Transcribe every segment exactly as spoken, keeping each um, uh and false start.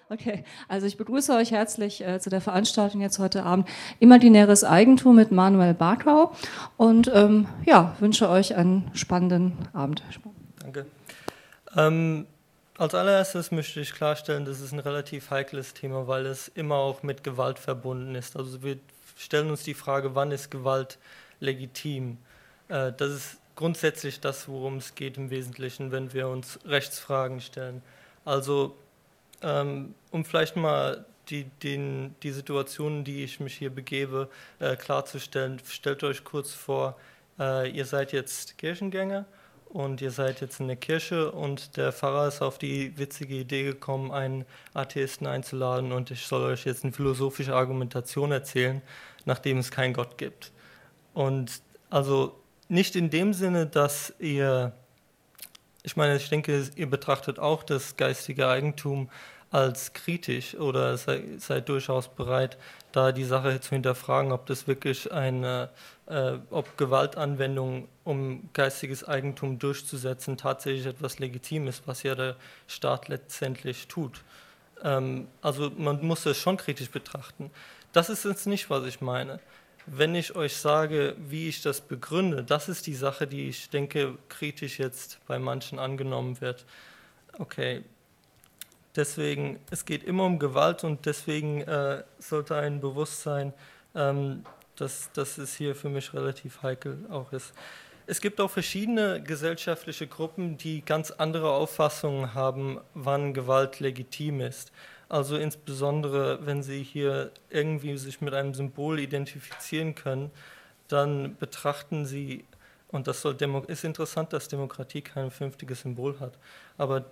Okay, also ich begrüße euch herzlich äh, zu der Veranstaltung jetzt heute Abend Imaginäres Eigentum mit Manuel Barkau und ähm, ja, wünsche euch einen spannenden Abend. Danke. Ähm, als allererstes möchte ich klarstellen, das ist ein relativ heikles Thema, weil es immer auch mit Gewalt verbunden ist. Also wir stellen uns die Frage, wann ist Gewalt legitim? Äh, das ist grundsätzlich das, worum es geht im Wesentlichen, wenn wir uns Rechtsfragen stellen. Also ähm, um vielleicht mal die, den, die Situation, die ich mich hier begebe, äh, klarzustellen, stellt euch kurz vor, äh, ihr seid jetzt Kirchengänger und ihr seid jetzt in der Kirche und der Pfarrer ist auf die witzige Idee gekommen, einen Atheisten einzuladen und ich soll euch jetzt eine philosophische Argumentation erzählen, nachdem es keinen Gott gibt. Und also nicht in dem Sinne, dass ihr, ich meine, ich denke, ihr betrachtet auch das geistige Eigentum als kritisch oder seid, seid durchaus bereit, da die Sache zu hinterfragen, ob das wirklich eine, äh, ob Gewaltanwendung, um geistiges Eigentum durchzusetzen, tatsächlich etwas legitim ist, was ja der Staat letztendlich tut. Ähm, also man muss es schon kritisch betrachten. Das ist jetzt nicht, was ich meine. Wenn ich euch sage, wie ich das begründe, das ist die Sache, die ich denke, kritisch jetzt bei manchen angenommen wird. Okay, deswegen, es geht immer um Gewalt und deswegen äh, sollte ein Bewusstsein, ähm, dass, dass es hier für mich relativ heikel auch ist. Es gibt auch verschiedene gesellschaftliche Gruppen, die ganz andere Auffassungen haben, wann Gewalt legitim ist. Also insbesondere, wenn sie hier irgendwie sich mit einem Symbol identifizieren können, dann betrachten sie, und das soll Demo- ist interessant, dass Demokratie kein vernünftiges Symbol hat, aber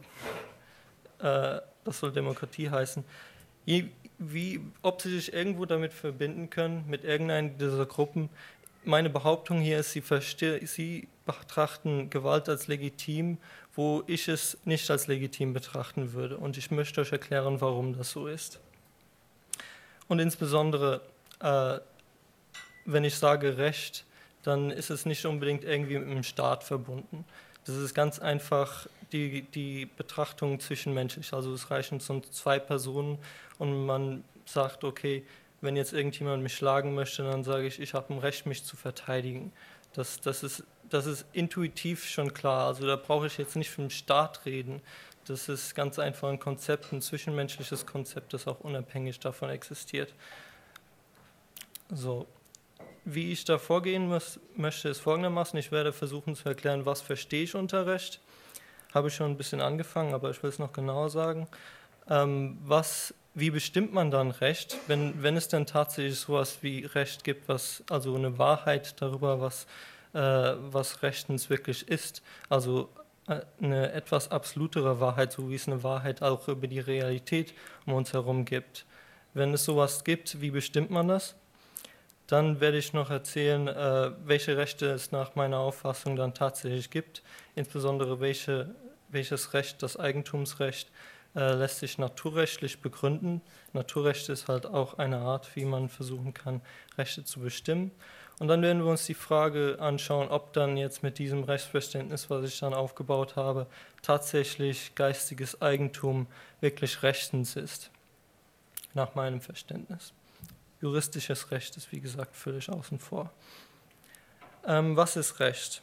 äh, das soll Demokratie heißen, Je, wie, ob sie sich irgendwo damit verbinden können, mit irgendeiner dieser Gruppen. Meine Behauptung hier ist, sie, verste- sie betrachten Gewalt als legitim, wo ich es nicht als legitim betrachten würde. Und ich möchte euch erklären, warum das so ist. Und insbesondere, äh, wenn ich sage Recht, dann ist es nicht unbedingt irgendwie mit dem Staat verbunden. Das ist ganz einfach die, die Betrachtung zwischenmenschlich. Also es reichen so zwei Personen und man sagt, okay, wenn jetzt irgendjemand mich schlagen möchte, dann sage ich, ich habe ein Recht, mich zu verteidigen. Das, das, ist, das ist intuitiv schon klar. Also da brauche ich jetzt nicht vom Staat reden. Das ist ganz einfach ein Konzept, ein zwischenmenschliches Konzept, das auch unabhängig davon existiert. So. Wie ich da vorgehen muss, möchte, ist folgendermaßen. Ich werde versuchen zu erklären, was verstehe ich unter Recht. Habe ich schon ein bisschen angefangen, aber ich will es noch genauer sagen. Ähm, was, wie bestimmt man dann Recht, wenn, wenn es denn tatsächlich sowas wie Recht gibt, was, also eine Wahrheit darüber, was, äh, was rechtens wirklich ist, also äh, eine etwas absolutere Wahrheit, so wie es eine Wahrheit auch über die Realität um uns herum gibt. Wenn es sowas gibt, wie bestimmt man das? Dann werde ich noch erzählen, äh, welche Rechte es nach meiner Auffassung dann tatsächlich gibt, insbesondere welche, welches Recht, das Eigentumsrecht, äh, lässt sich naturrechtlich begründen. Naturrecht ist halt auch eine Art, wie man versuchen kann, Rechte zu bestimmen. Und dann werden wir uns die Frage anschauen, ob dann jetzt mit diesem Rechtsverständnis, was ich dann aufgebaut habe, tatsächlich geistiges Eigentum wirklich rechtens ist, nach meinem Verständnis. Juristisches Recht ist, wie gesagt, völlig außen vor. Ähm, was ist Recht?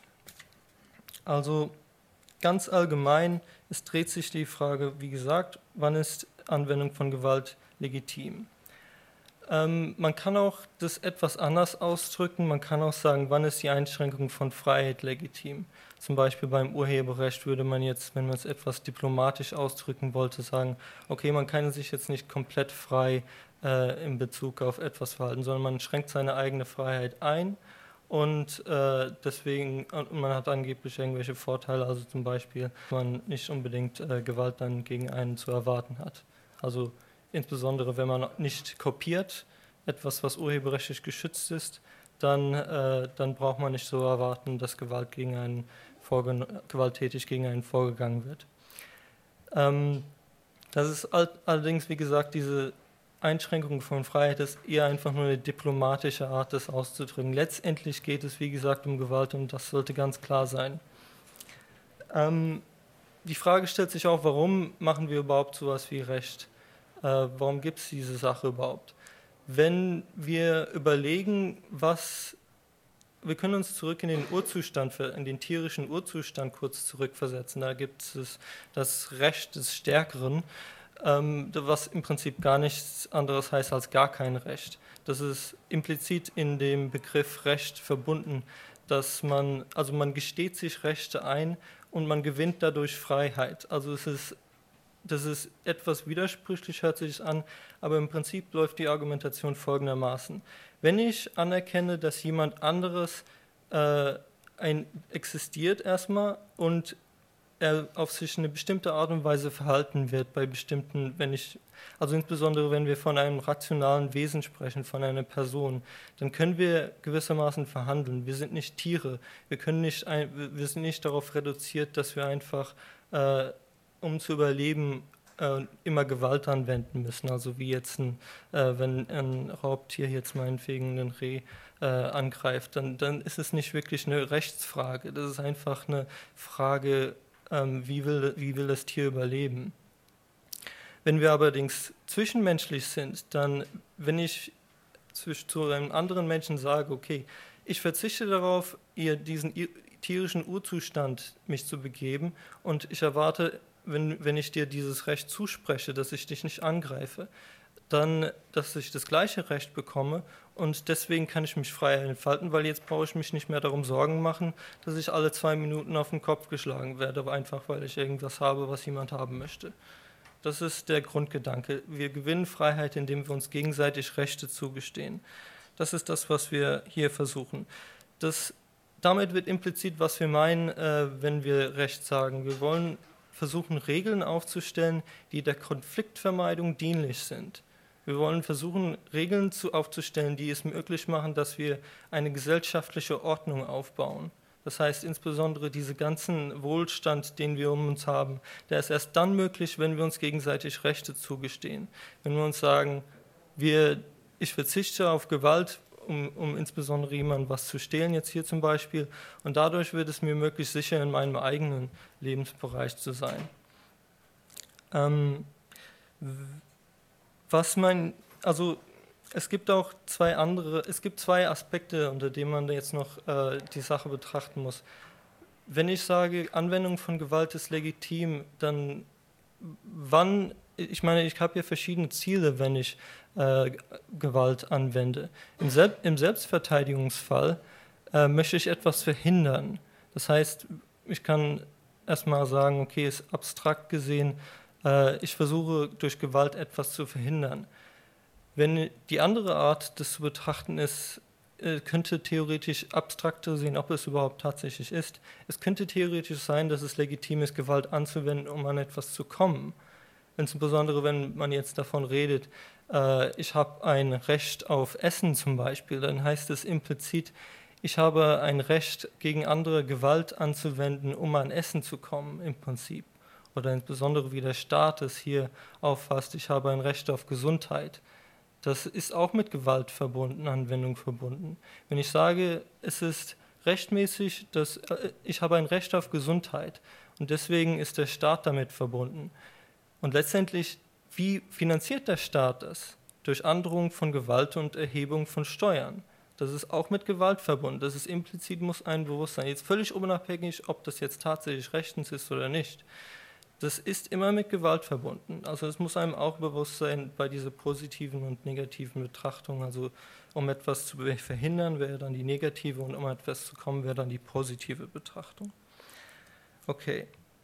Also ganz allgemein, es dreht sich die Frage, wie gesagt, wann ist Anwendung von Gewalt legitim? Ähm, man kann auch das etwas anders ausdrücken, man kann auch sagen, wann ist die Einschränkung von Freiheit legitim? Zum Beispiel beim Urheberrecht würde man jetzt, wenn man es etwas diplomatisch ausdrücken wollte, sagen, okay, man kann sich jetzt nicht komplett frei äh, in Bezug auf etwas verhalten, sondern man schränkt seine eigene Freiheit ein und äh, deswegen, und man hat angeblich irgendwelche Vorteile, also zum Beispiel, man nicht unbedingt äh, Gewalt dann gegen einen zu erwarten hat. Also insbesondere wenn man nicht kopiert, etwas, was urheberrechtlich geschützt ist, dann, äh, dann braucht man nicht so erwarten, dass Gewalt gegen einen vorgen- gewalttätig gegen einen vorgegangen wird. Ähm, das ist all- allerdings, wie gesagt, diese Einschränkung von Freiheit ist eher einfach nur eine diplomatische Art, das auszudrücken. Letztendlich geht es, wie gesagt, um Gewalt und das sollte ganz klar sein. Ähm, die Frage stellt sich auch, warum machen wir überhaupt sowas wie Recht? warum gibt es diese Sache überhaupt? Wenn wir überlegen, was, wir können uns zurück in den Urzustand, in den tierischen Urzustand kurz zurückversetzen, da gibt es das Recht des Stärkeren, was im Prinzip gar nichts anderes heißt als gar kein Recht. Das ist implizit in dem Begriff Recht verbunden, dass man, also man gesteht sich Rechte ein und man gewinnt dadurch Freiheit. Also es ist, das ist etwas widersprüchlich, hört sich an, aber im Prinzip läuft die Argumentation folgendermaßen. Wenn ich anerkenne, dass jemand anderes äh, ein, existiert erstmal und er auf sich eine bestimmte Art und Weise verhalten wird bei bestimmten, wenn ich, also insbesondere wenn wir von einem rationalen Wesen sprechen, von einer Person, dann können wir gewissermaßen verhandeln. Wir sind nicht Tiere, wir können nicht, ein, wir sind nicht darauf reduziert, dass wir einfach, äh, um zu überleben, äh, immer Gewalt anwenden müssen. Also wie jetzt, ein, äh, wenn ein Raubtier jetzt meinetwegen einen Reh äh, angreift, dann, dann ist es nicht wirklich eine Rechtsfrage. Das ist einfach eine Frage, Wie will, wie will das Tier überleben? Wenn wir allerdings zwischenmenschlich sind, dann, wenn ich zu einem anderen Menschen sage, okay, ich verzichte darauf, ihr diesen tierischen Urzustand mich zu begeben und ich erwarte, wenn, wenn ich dir dieses Recht zuspreche, dass ich dich nicht angreife, dann, dass ich das gleiche Recht bekomme und deswegen kann ich mich frei entfalten, weil jetzt brauche ich mich nicht mehr darum Sorgen machen, dass ich alle zwei Minuten auf den Kopf geschlagen werde, einfach weil ich irgendwas habe, was jemand haben möchte. Das ist der Grundgedanke. Wir gewinnen Freiheit, indem wir uns gegenseitig Rechte zugestehen. Das ist das, was wir hier versuchen. Das, damit wird implizit, was wir meinen, äh, wenn wir Recht sagen. Wir wollen versuchen, Regeln aufzustellen, die der Konfliktvermeidung dienlich sind. Wir wollen versuchen, Regeln zu, aufzustellen, die es möglich machen, dass wir eine gesellschaftliche Ordnung aufbauen. Das heißt insbesondere dieser ganzen Wohlstand, den wir um uns haben, der ist erst dann möglich, wenn wir uns gegenseitig Rechte zugestehen. Wenn wir uns sagen, wir, ich verzichte auf Gewalt, um, um insbesondere jemandem was zu stehlen, jetzt hier zum Beispiel, und dadurch wird es mir möglich, sicher in meinem eigenen Lebensbereich zu sein. Ähm, Was man, also es gibt auch zwei andere, es gibt zwei Aspekte, unter denen man jetzt noch äh, die Sache betrachten muss. Wenn ich sage, Anwendung von Gewalt ist legitim, dann wann, ich meine, ich habe ja verschiedene Ziele, wenn ich äh, Gewalt anwende. Im, Sel- im Selbstverteidigungsfall äh, möchte ich etwas verhindern. Das heißt, ich kann erstmal sagen, okay, ist abstrakt gesehen, ich versuche durch Gewalt etwas zu verhindern. Wenn die andere Art, das zu betrachten ist, könnte theoretisch abstrakter sehen, ob es überhaupt tatsächlich ist. Es könnte theoretisch sein, dass es legitim ist, Gewalt anzuwenden, um an etwas zu kommen. Insbesondere wenn man jetzt davon redet, ich habe ein Recht auf Essen zum Beispiel, dann heißt es implizit, ich habe ein Recht, gegen andere Gewalt anzuwenden, um an Essen zu kommen, im Prinzip. Oder insbesondere wie der Staat es hier auffasst, ich habe ein Recht auf Gesundheit. Das ist auch mit Gewalt verbunden, Anwendung verbunden. Wenn ich sage, es ist rechtmäßig, dass äh, ich habe ein Recht auf Gesundheit und deswegen ist der Staat damit verbunden. Und letztendlich, wie finanziert der Staat das? Durch Androhung von Gewalt und Erhebung von Steuern. Das ist auch mit Gewalt verbunden. Das ist implizit, muss ein Bewusstsein. Jetzt völlig unabhängig, ob das jetzt tatsächlich rechtens ist oder nicht. Das ist immer mit Gewalt verbunden. Also es muss einem auch bewusst sein bei dieser positiven und negativen Betrachtung. Also um etwas zu verhindern, wäre dann die negative und um etwas zu kommen, wäre dann die positive Betrachtung. Okay.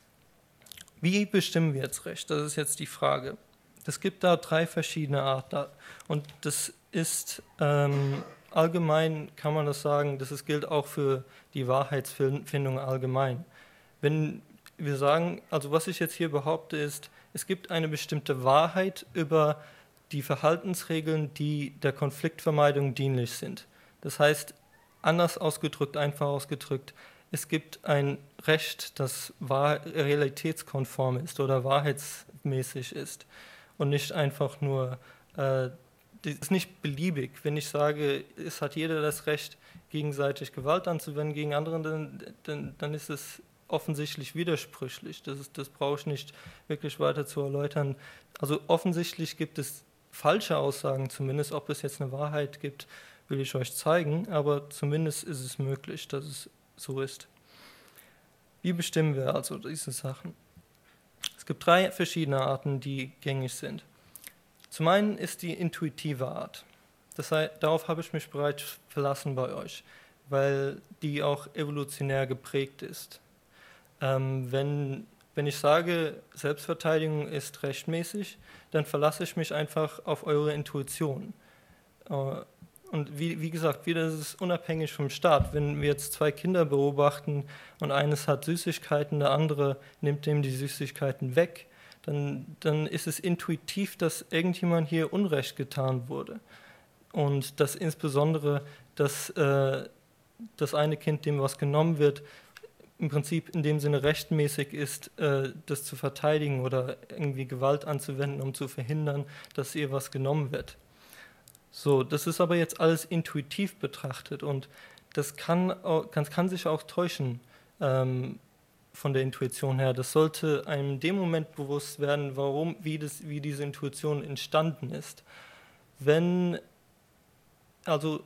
Wie bestimmen wir jetzt Recht? Das ist jetzt die Frage. Es gibt da drei verschiedene Arten. Und das ist ähm, allgemein, kann man das sagen, das ist, gilt auch für die Wahrheitsfindung allgemein. Wenn wir sagen, also was ich jetzt hier behaupte ist, es gibt eine bestimmte Wahrheit über die Verhaltensregeln, die der Konfliktvermeidung dienlich sind. Das heißt, anders ausgedrückt, einfach ausgedrückt, es gibt ein Recht, das wahr, realitätskonform ist oder wahrheitsmäßig ist und nicht einfach nur, äh, das ist nicht beliebig. Wenn ich sage, es hat jeder das Recht, gegenseitig Gewalt anzuwenden gegen andere, dann, dann, dann ist es offensichtlich widersprüchlich. Das, ist, das brauche ich nicht wirklich weiter zu erläutern. Also offensichtlich gibt es falsche Aussagen zumindest. Ob es jetzt eine Wahrheit gibt, will ich euch zeigen, aber zumindest ist es möglich, dass es so ist. Wie bestimmen wir also diese Sachen? Es gibt drei verschiedene Arten, die gängig sind. Zum einen ist die intuitive Art. Das heißt, darauf habe ich mich bereits verlassen bei euch, weil die auch evolutionär geprägt ist. Ähm, wenn, wenn ich sage, Selbstverteidigung ist rechtmäßig, dann verlasse ich mich einfach auf eure Intuition. Äh, und wie, wie gesagt, wieder ist es unabhängig vom Staat. Wenn wir jetzt zwei Kinder beobachten und eines hat Süßigkeiten, der andere nimmt dem die Süßigkeiten weg, dann, dann ist es intuitiv, dass irgendjemand hier Unrecht getan wurde. Und dass insbesondere dass, äh, das eine Kind, dem was genommen wird, im Prinzip in dem Sinne rechtmäßig ist, äh, das zu verteidigen oder irgendwie Gewalt anzuwenden, um zu verhindern, dass ihr was genommen wird. So, das ist aber jetzt alles intuitiv betrachtet und das kann, auch, kann, kann sich auch täuschen ähm, von der Intuition her. Das sollte einem in dem Moment bewusst werden, warum, wie, das, wie diese Intuition entstanden ist. Wenn also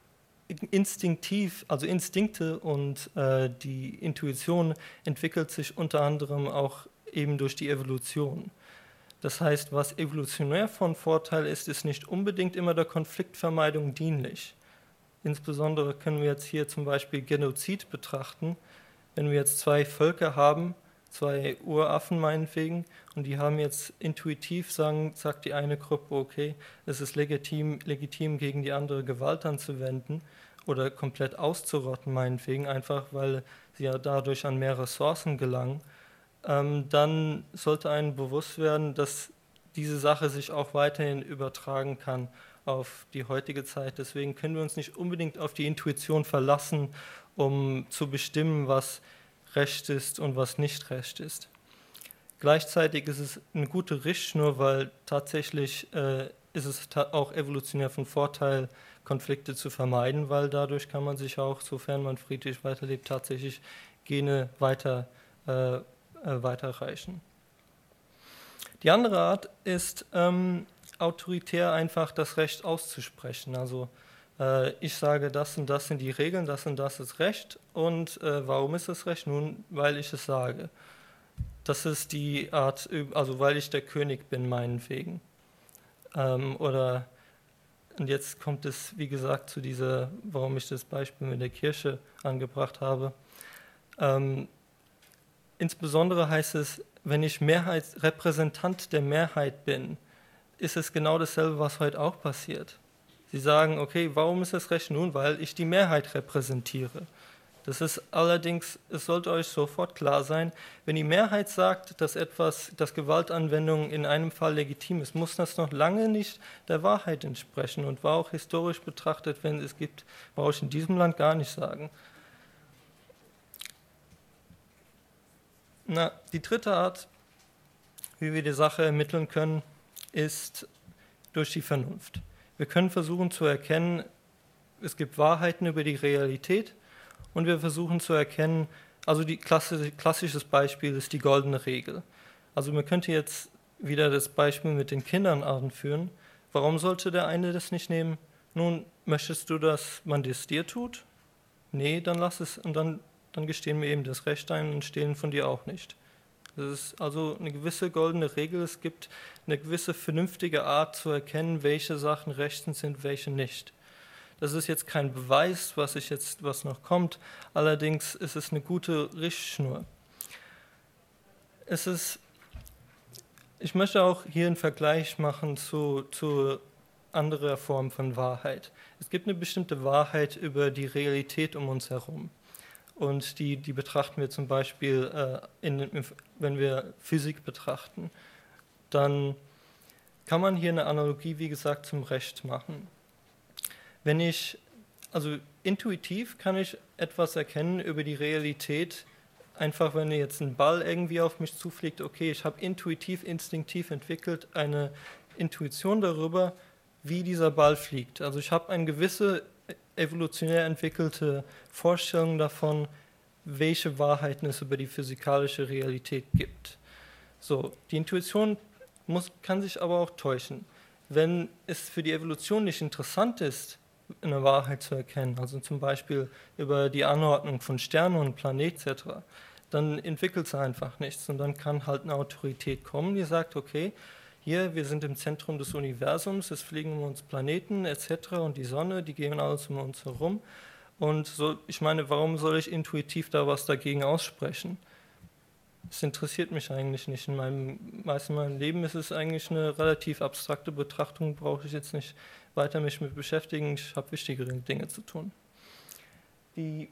instinktiv, also Instinkte und äh, die Intuition entwickelt sich unter anderem auch eben durch die Evolution. Das heißt, was evolutionär von Vorteil ist, ist nicht unbedingt immer der Konfliktvermeidung dienlich. Insbesondere können wir jetzt hier zum Beispiel Genozid betrachten. Wenn wir jetzt zwei Völker haben, zwei Uraffen meinetwegen, und die haben jetzt intuitiv, sagen, sagt die eine Gruppe, okay, es ist legitim, legitim gegen die andere Gewalt anzuwenden oder komplett auszurotten meinetwegen, einfach weil sie ja dadurch an mehr Ressourcen gelangen, ähm, dann sollte einem bewusst werden, dass diese Sache sich auch weiterhin übertragen kann auf die heutige Zeit. Deswegen können wir uns nicht unbedingt auf die Intuition verlassen, um zu bestimmen, was Recht ist und was nicht Recht ist. Gleichzeitig ist es eine gute Richtschnur, weil tatsächlich äh, ist es ta- auch evolutionär von Vorteil, Konflikte zu vermeiden, weil dadurch kann man sich auch, sofern man friedlich weiterlebt, tatsächlich Gene weiter, äh, äh, weiterreichen. Die andere Art ist, ähm, autoritär einfach das Recht auszusprechen. Also äh, ich sage, das und das sind die Regeln, das und das ist Recht. Und äh, warum ist es Recht? Nun, weil ich es sage. Das ist die Art, also weil ich der König bin, meinetwegen. Ähm, oder, und jetzt kommt es, wie gesagt, zu dieser, warum ich das Beispiel mit der Kirche angebracht habe. Ähm, insbesondere heißt es, wenn ich Mehrheits, Repräsentant der Mehrheit bin, ist es genau dasselbe, was heute auch passiert. Sie sagen, okay, warum ist das Recht? Nun, weil ich die Mehrheit repräsentiere. Das ist allerdings, es sollte euch sofort klar sein, wenn die Mehrheit sagt, dass etwas, dass Gewaltanwendung in einem Fall legitim ist, muss das noch lange nicht der Wahrheit entsprechen und war auch historisch betrachtet, wenn es gibt, brauche ich in diesem Land gar nicht sagen. Na, die dritte Art, wie wir die Sache ermitteln können, ist durch die Vernunft. Wir können versuchen zu erkennen, es gibt Wahrheiten über die Realität und wir versuchen zu erkennen, also die klassische, klassisches Beispiel ist die goldene Regel. Also man könnte jetzt wieder das Beispiel mit den Kindern anführen. Warum sollte der eine das nicht nehmen? Nun, möchtest du, dass man das dir tut? Nee, dann lass es und dann, dann gestehen wir eben das Recht ein und stehlen von dir auch nicht. Das ist also eine gewisse goldene Regel. Es gibt eine gewisse vernünftige Art zu erkennen, welche Sachen rechtens sind, welche nicht. Das ist jetzt kein Beweis, was ich jetzt, was noch kommt. Allerdings ist es eine gute Richtschnur. Es ist, ich möchte auch hier einen Vergleich machen zu, zu anderer Form von Wahrheit. Es gibt eine bestimmte Wahrheit über die Realität um uns herum. Und die, die betrachten wir zum Beispiel, äh, in, wenn wir Physik betrachten. Dann kann man hier eine Analogie, wie gesagt, zum Recht machen. Wenn ich, also intuitiv kann ich etwas erkennen über die Realität, einfach wenn jetzt ein Ball irgendwie auf mich zufliegt, okay, ich habe intuitiv, instinktiv entwickelt eine Intuition darüber, wie dieser Ball fliegt. Also ich habe eine gewisse evolutionär entwickelte Vorstellung davon, welche Wahrheiten es über die physikalische Realität gibt. So, die Intuition muss, kann sich aber auch täuschen. Wenn es für die Evolution nicht interessant ist, eine Wahrheit zu erkennen, also zum Beispiel über die Anordnung von Sternen und Planeten et cetera, dann entwickelt es einfach nichts und dann kann halt eine Autorität kommen, die sagt, okay, hier, wir sind im Zentrum des Universums, es fliegen um uns Planeten et cetera und die Sonne, die gehen alles um uns herum und so, ich meine, warum soll ich intuitiv da was dagegen aussprechen? Es interessiert mich eigentlich nicht. In meinem, meist in meinem Leben ist es eigentlich eine relativ abstrakte Betrachtung, brauche ich jetzt nicht weiter mich mit beschäftigen, ich habe wichtigere Dinge zu tun. Die,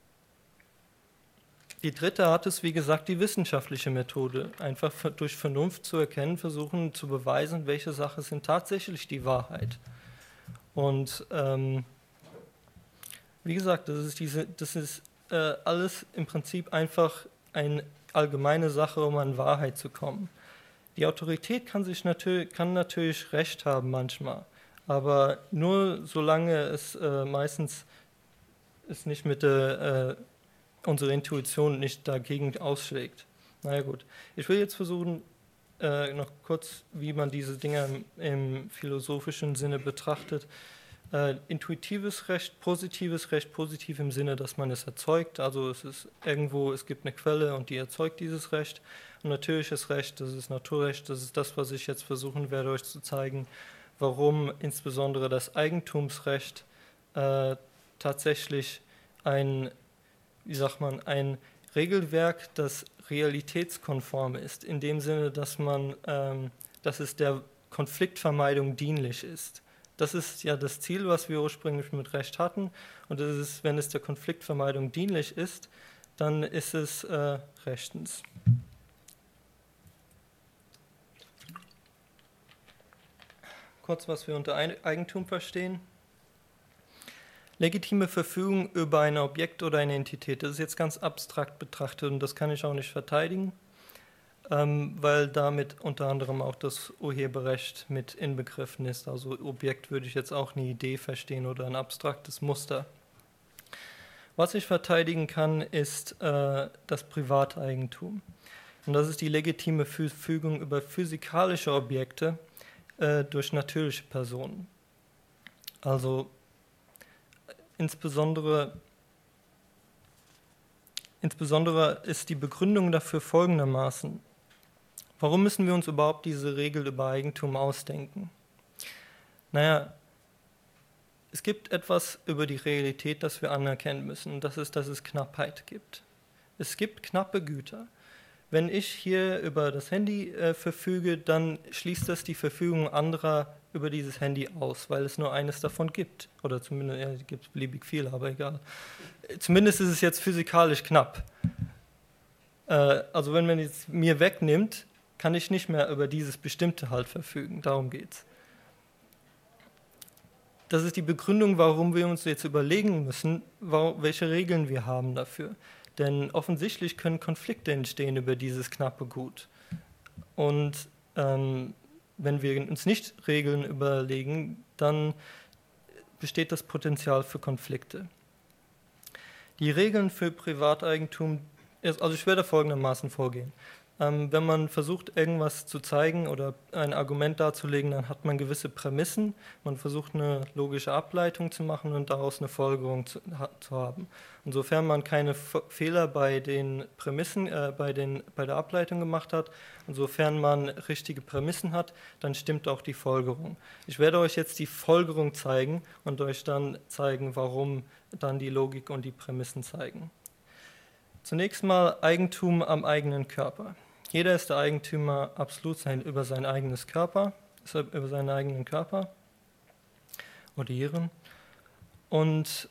die dritte Art ist, wie gesagt, die wissenschaftliche Methode. Einfach durch Vernunft zu erkennen, versuchen zu beweisen, welche Sachen sind tatsächlich die Wahrheit. Und ähm, wie gesagt, das ist, diese, das ist äh, alles im Prinzip einfach eine allgemeine Sache, um an Wahrheit zu kommen. Die Autorität kann, sich natürlich, kann natürlich Recht haben manchmal, aber nur solange es äh, meistens es nicht mit der, äh, unsere Intuition nicht dagegen ausschlägt. Naja gut, ich will jetzt versuchen, äh, noch kurz, wie man diese Dinge im, im philosophischen Sinne betrachtet. Äh, intuitives Recht, positives Recht, positiv im Sinne, dass man es erzeugt, also es ist irgendwo, es gibt eine Quelle und die erzeugt dieses Recht. Und natürliches Recht, das ist Naturrecht, das ist das, was ich jetzt versuchen werde, euch zu zeigen, warum insbesondere das Eigentumsrecht äh, tatsächlich ein, wie sagt man, ein Regelwerk, das realitätskonform ist, in dem Sinne, dass man, ähm, dass es der Konfliktvermeidung dienlich ist. Das ist ja das Ziel, was wir ursprünglich mit Recht hatten. Und das ist, wenn es der Konfliktvermeidung dienlich ist, dann ist es äh, rechtens. Kurz, was wir unter Eigentum verstehen. Legitime Verfügung über ein Objekt oder eine Entität. Das ist jetzt ganz abstrakt betrachtet und das kann ich auch nicht verteidigen, ähm, weil damit unter anderem auch das Urheberrecht mit inbegriffen ist. Also Objekt würde ich jetzt auch eine Idee verstehen oder ein abstraktes Muster. Was ich verteidigen kann, ist äh, das Privateigentum. Und das ist die legitime Verfügung über physikalische Objekte äh, durch natürliche Personen. Also insbesondere, insbesondere ist die Begründung dafür folgendermaßen. Warum müssen wir uns überhaupt diese Regel über Eigentum ausdenken? Naja, es gibt etwas über die Realität, das wir anerkennen müssen, und das ist, dass es Knappheit gibt. Es gibt knappe Güter. Wenn ich hier über das Handy äh, verfüge, dann schließt das die Verfügung anderer über dieses Handy aus, weil es nur eines davon gibt. Oder zumindest, ja, es gibt beliebig viele, aber egal. Zumindest ist es jetzt physikalisch knapp. Äh, also wenn man es mir wegnimmt, kann ich nicht mehr über dieses Bestimmte halt verfügen. Darum geht's. Das ist die Begründung, warum wir uns jetzt überlegen müssen, welche Regeln wir haben dafür. Denn offensichtlich können Konflikte entstehen über dieses knappe Gut. Und ähm, wenn wir uns nicht Regeln überlegen, dann besteht das Potenzial für Konflikte. Die Regeln für Privateigentum, also ich werde folgendermaßen vorgehen. Ähm, wenn man versucht, irgendwas zu zeigen oder ein Argument darzulegen, dann hat man gewisse Prämissen. Man versucht, eine logische Ableitung zu machen und daraus eine Folgerung zu, ha, zu haben. Und sofern man keine F- Fehler bei den Prämissen, äh, bei, den, bei der Ableitung gemacht hat, und sofern man richtige Prämissen hat, dann stimmt auch die Folgerung. Ich werde euch jetzt die Folgerung zeigen und euch dann zeigen, warum dann die Logik und die Prämissen zeigen. Zunächst mal Eigentum am eigenen Körper. Jeder ist der Eigentümer absolut sein, über sein eigenes Körper, über seinen eigenen Körper oder ihren. Und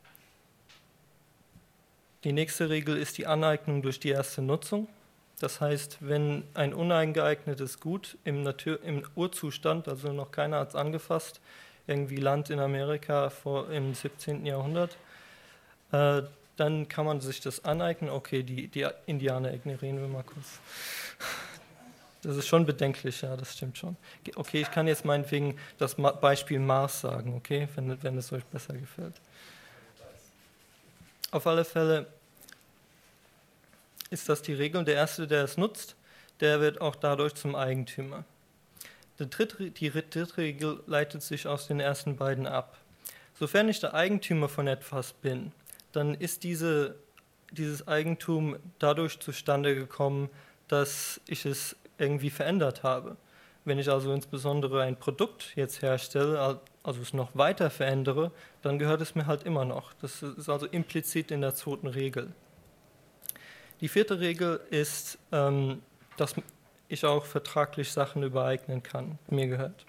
die nächste Regel ist die Aneignung durch die erste Nutzung. Das heißt, wenn ein uneingeeignetes Gut im, Natur, im Urzustand, also noch keiner hat es angefasst, irgendwie Land in Amerika vor, im siebzehnten Jahrhundert, äh, dann kann man sich das aneignen. Okay, die, die Indianer ignorieren wir mal kurz. Das ist schon bedenklich, ja, das stimmt schon. Okay, ich kann jetzt meinetwegen das Beispiel Mars sagen, okay, wenn, wenn es euch besser gefällt. Auf alle Fälle, ist das die Regel. Der Erste, der es nutzt, der wird auch dadurch zum Eigentümer. Die dritte, die dritte Regel leitet sich aus den ersten beiden ab. Sofern ich der Eigentümer von etwas bin, dann ist diese, dieses Eigentum dadurch zustande gekommen, dass ich es irgendwie verändert habe. Wenn ich also insbesondere ein Produkt jetzt herstelle, also es noch weiter verändere, dann gehört es mir halt immer noch. Das ist also implizit in der zweiten Regel. Die vierte Regel ist, ähm, dass ich auch vertraglich Sachen übereignen kann, mir gehört.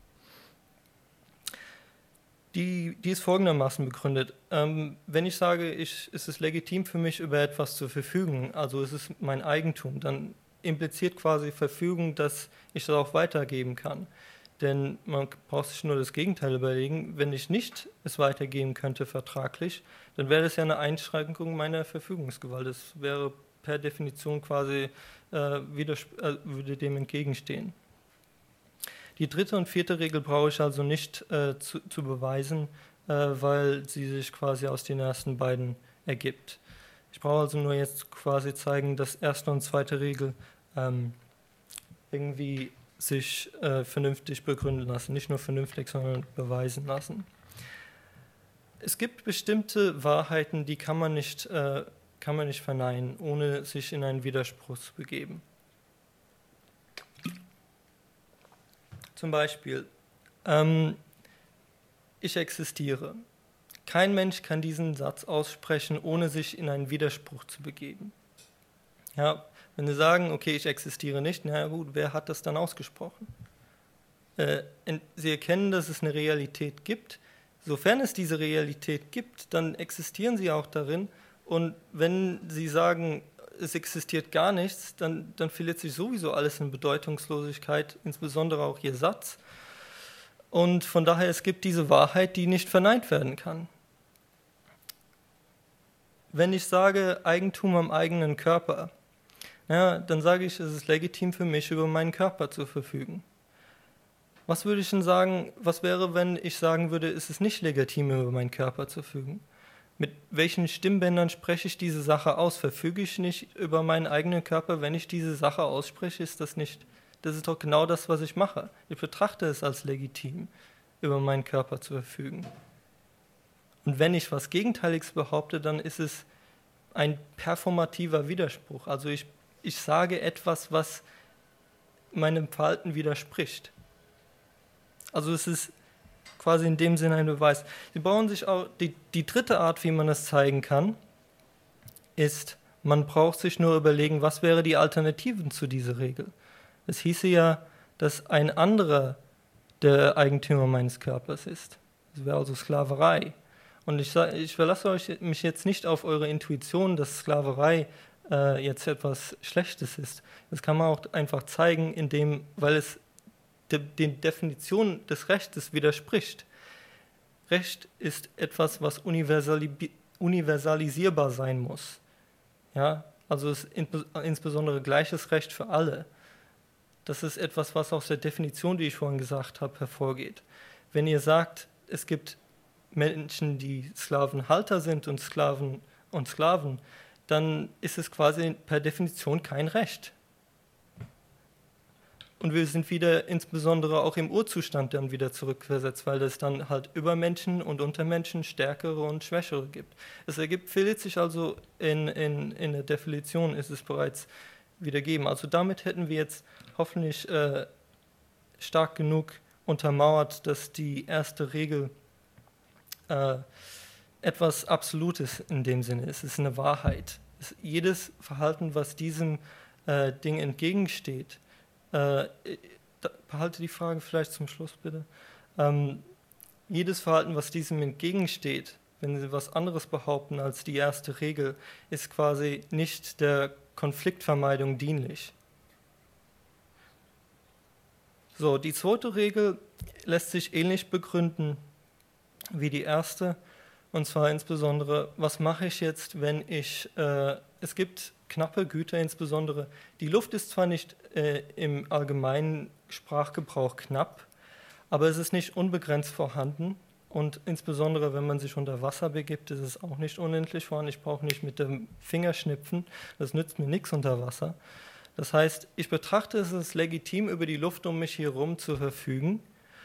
Die, die ist folgendermaßen begründet. Ähm, wenn ich sage, ich, es ist legitim für mich, über etwas zu verfügen, also es ist mein Eigentum, dann impliziert quasi Verfügung, dass ich das auch weitergeben kann. Denn man braucht sich nur das Gegenteil überlegen. Wenn ich nicht es weitergeben könnte vertraglich, dann wäre das ja eine Einschränkung meiner Verfügungsgewalt. Das wäre per Definition quasi, äh, widers- äh, würde dem entgegenstehen. Die dritte und vierte Regel brauche ich also nicht äh, zu, zu beweisen, äh, weil sie sich quasi aus den ersten beiden ergibt. Ich brauche also nur jetzt quasi zeigen, dass erste und zweite Regel ähm, irgendwie sich äh, vernünftig begründen lassen. Nicht nur vernünftig, sondern beweisen lassen. Es gibt bestimmte Wahrheiten, die kann man nicht, äh, kann man nicht verneinen, ohne sich in einen Widerspruch zu begeben. Zum Beispiel, ähm, ich existiere. Kein Mensch kann diesen Satz aussprechen, ohne sich in einen Widerspruch zu begeben. Ja, wenn Sie sagen, okay, ich existiere nicht, na gut, wer hat das dann ausgesprochen? Äh, Sie erkennen, dass es eine Realität gibt. Sofern es diese Realität gibt, dann existieren Sie auch darin. Und wenn Sie sagen, es existiert gar nichts, dann, dann verliert sich sowieso alles in Bedeutungslosigkeit, insbesondere auch Ihr Satz. Und von daher, es gibt diese Wahrheit, die nicht verneint werden kann. Wenn ich sage Eigentum am eigenen Körper, ja, dann sage ich, es ist legitim für mich, über meinen Körper zu verfügen. Was würde ich denn sagen, was wäre, wenn ich sagen würde, es ist nicht legitim, über meinen Körper zu verfügen? Mit welchen Stimmbändern spreche ich diese Sache aus? Verfüge ich nicht über meinen eigenen Körper, wenn ich diese Sache ausspreche? Ist das nicht, das ist doch genau das, was ich mache. Ich betrachte es als legitim, über meinen Körper zu verfügen. Und wenn ich was Gegenteiliges behaupte, dann ist es ein performativer Widerspruch. Also ich, ich sage etwas, was meinem Verhalten widerspricht. Also es ist quasi in dem Sinne ein Beweis. Sie brauchen sich auch, die, die dritte Art, wie man das zeigen kann, ist, man braucht sich nur überlegen, was wäre die Alternativen zu dieser Regel. Es hieße ja, dass ein anderer der Eigentümer meines Körpers ist. Das wäre also Sklaverei. Und ich, ich verlasse euch, mich jetzt nicht auf eure Intuition, dass Sklaverei äh, jetzt etwas Schlechtes ist. Das kann man auch einfach zeigen, indem, weil es den Definitionen des Rechtes widerspricht. Recht ist etwas, was universali- universalisierbar sein muss. Ja, also es ist insbesondere gleiches Recht für alle. Das ist etwas, was aus der Definition, die ich vorhin gesagt habe, hervorgeht. Wenn ihr sagt, es gibt Menschen, die Sklavenhalter sind und Sklaven und Sklaven, dann ist es quasi per Definition kein Recht. Und wir sind wieder insbesondere auch im Urzustand dann wieder zurückversetzt, weil es dann halt Übermenschen und Untermenschen, Stärkere und Schwächere gibt. Es ergibt, findet sich also in, in, in der Definition, ist es bereits wieder gegeben. Also damit hätten wir jetzt hoffentlich äh, stark genug untermauert, dass die erste Regel äh, etwas Absolutes in dem Sinne ist. Es ist eine Wahrheit. Es, jedes Verhalten, was diesem äh, Ding entgegensteht, Äh, behalte die Frage vielleicht zum Schluss, bitte. Ähm, jedes Verhalten, was diesem entgegensteht, wenn Sie was anderes behaupten als die erste Regel, ist quasi nicht der Konfliktvermeidung dienlich. So, die zweite Regel lässt sich ähnlich begründen wie die erste, und zwar insbesondere, was mache ich jetzt, wenn ich, äh, es gibt knappe Güter insbesondere. Die Luft ist zwar nicht äh, im allgemeinen Sprachgebrauch knapp, aber es ist nicht unbegrenzt vorhanden. Und insbesondere, wenn man sich unter Wasser begibt, ist es auch nicht unendlich vorhanden. Ich brauche nicht mit dem Finger schnipfen, das nützt mir nichts unter Wasser. Das heißt, ich betrachte es als legitim, über die Luft um mich herum zu verfügen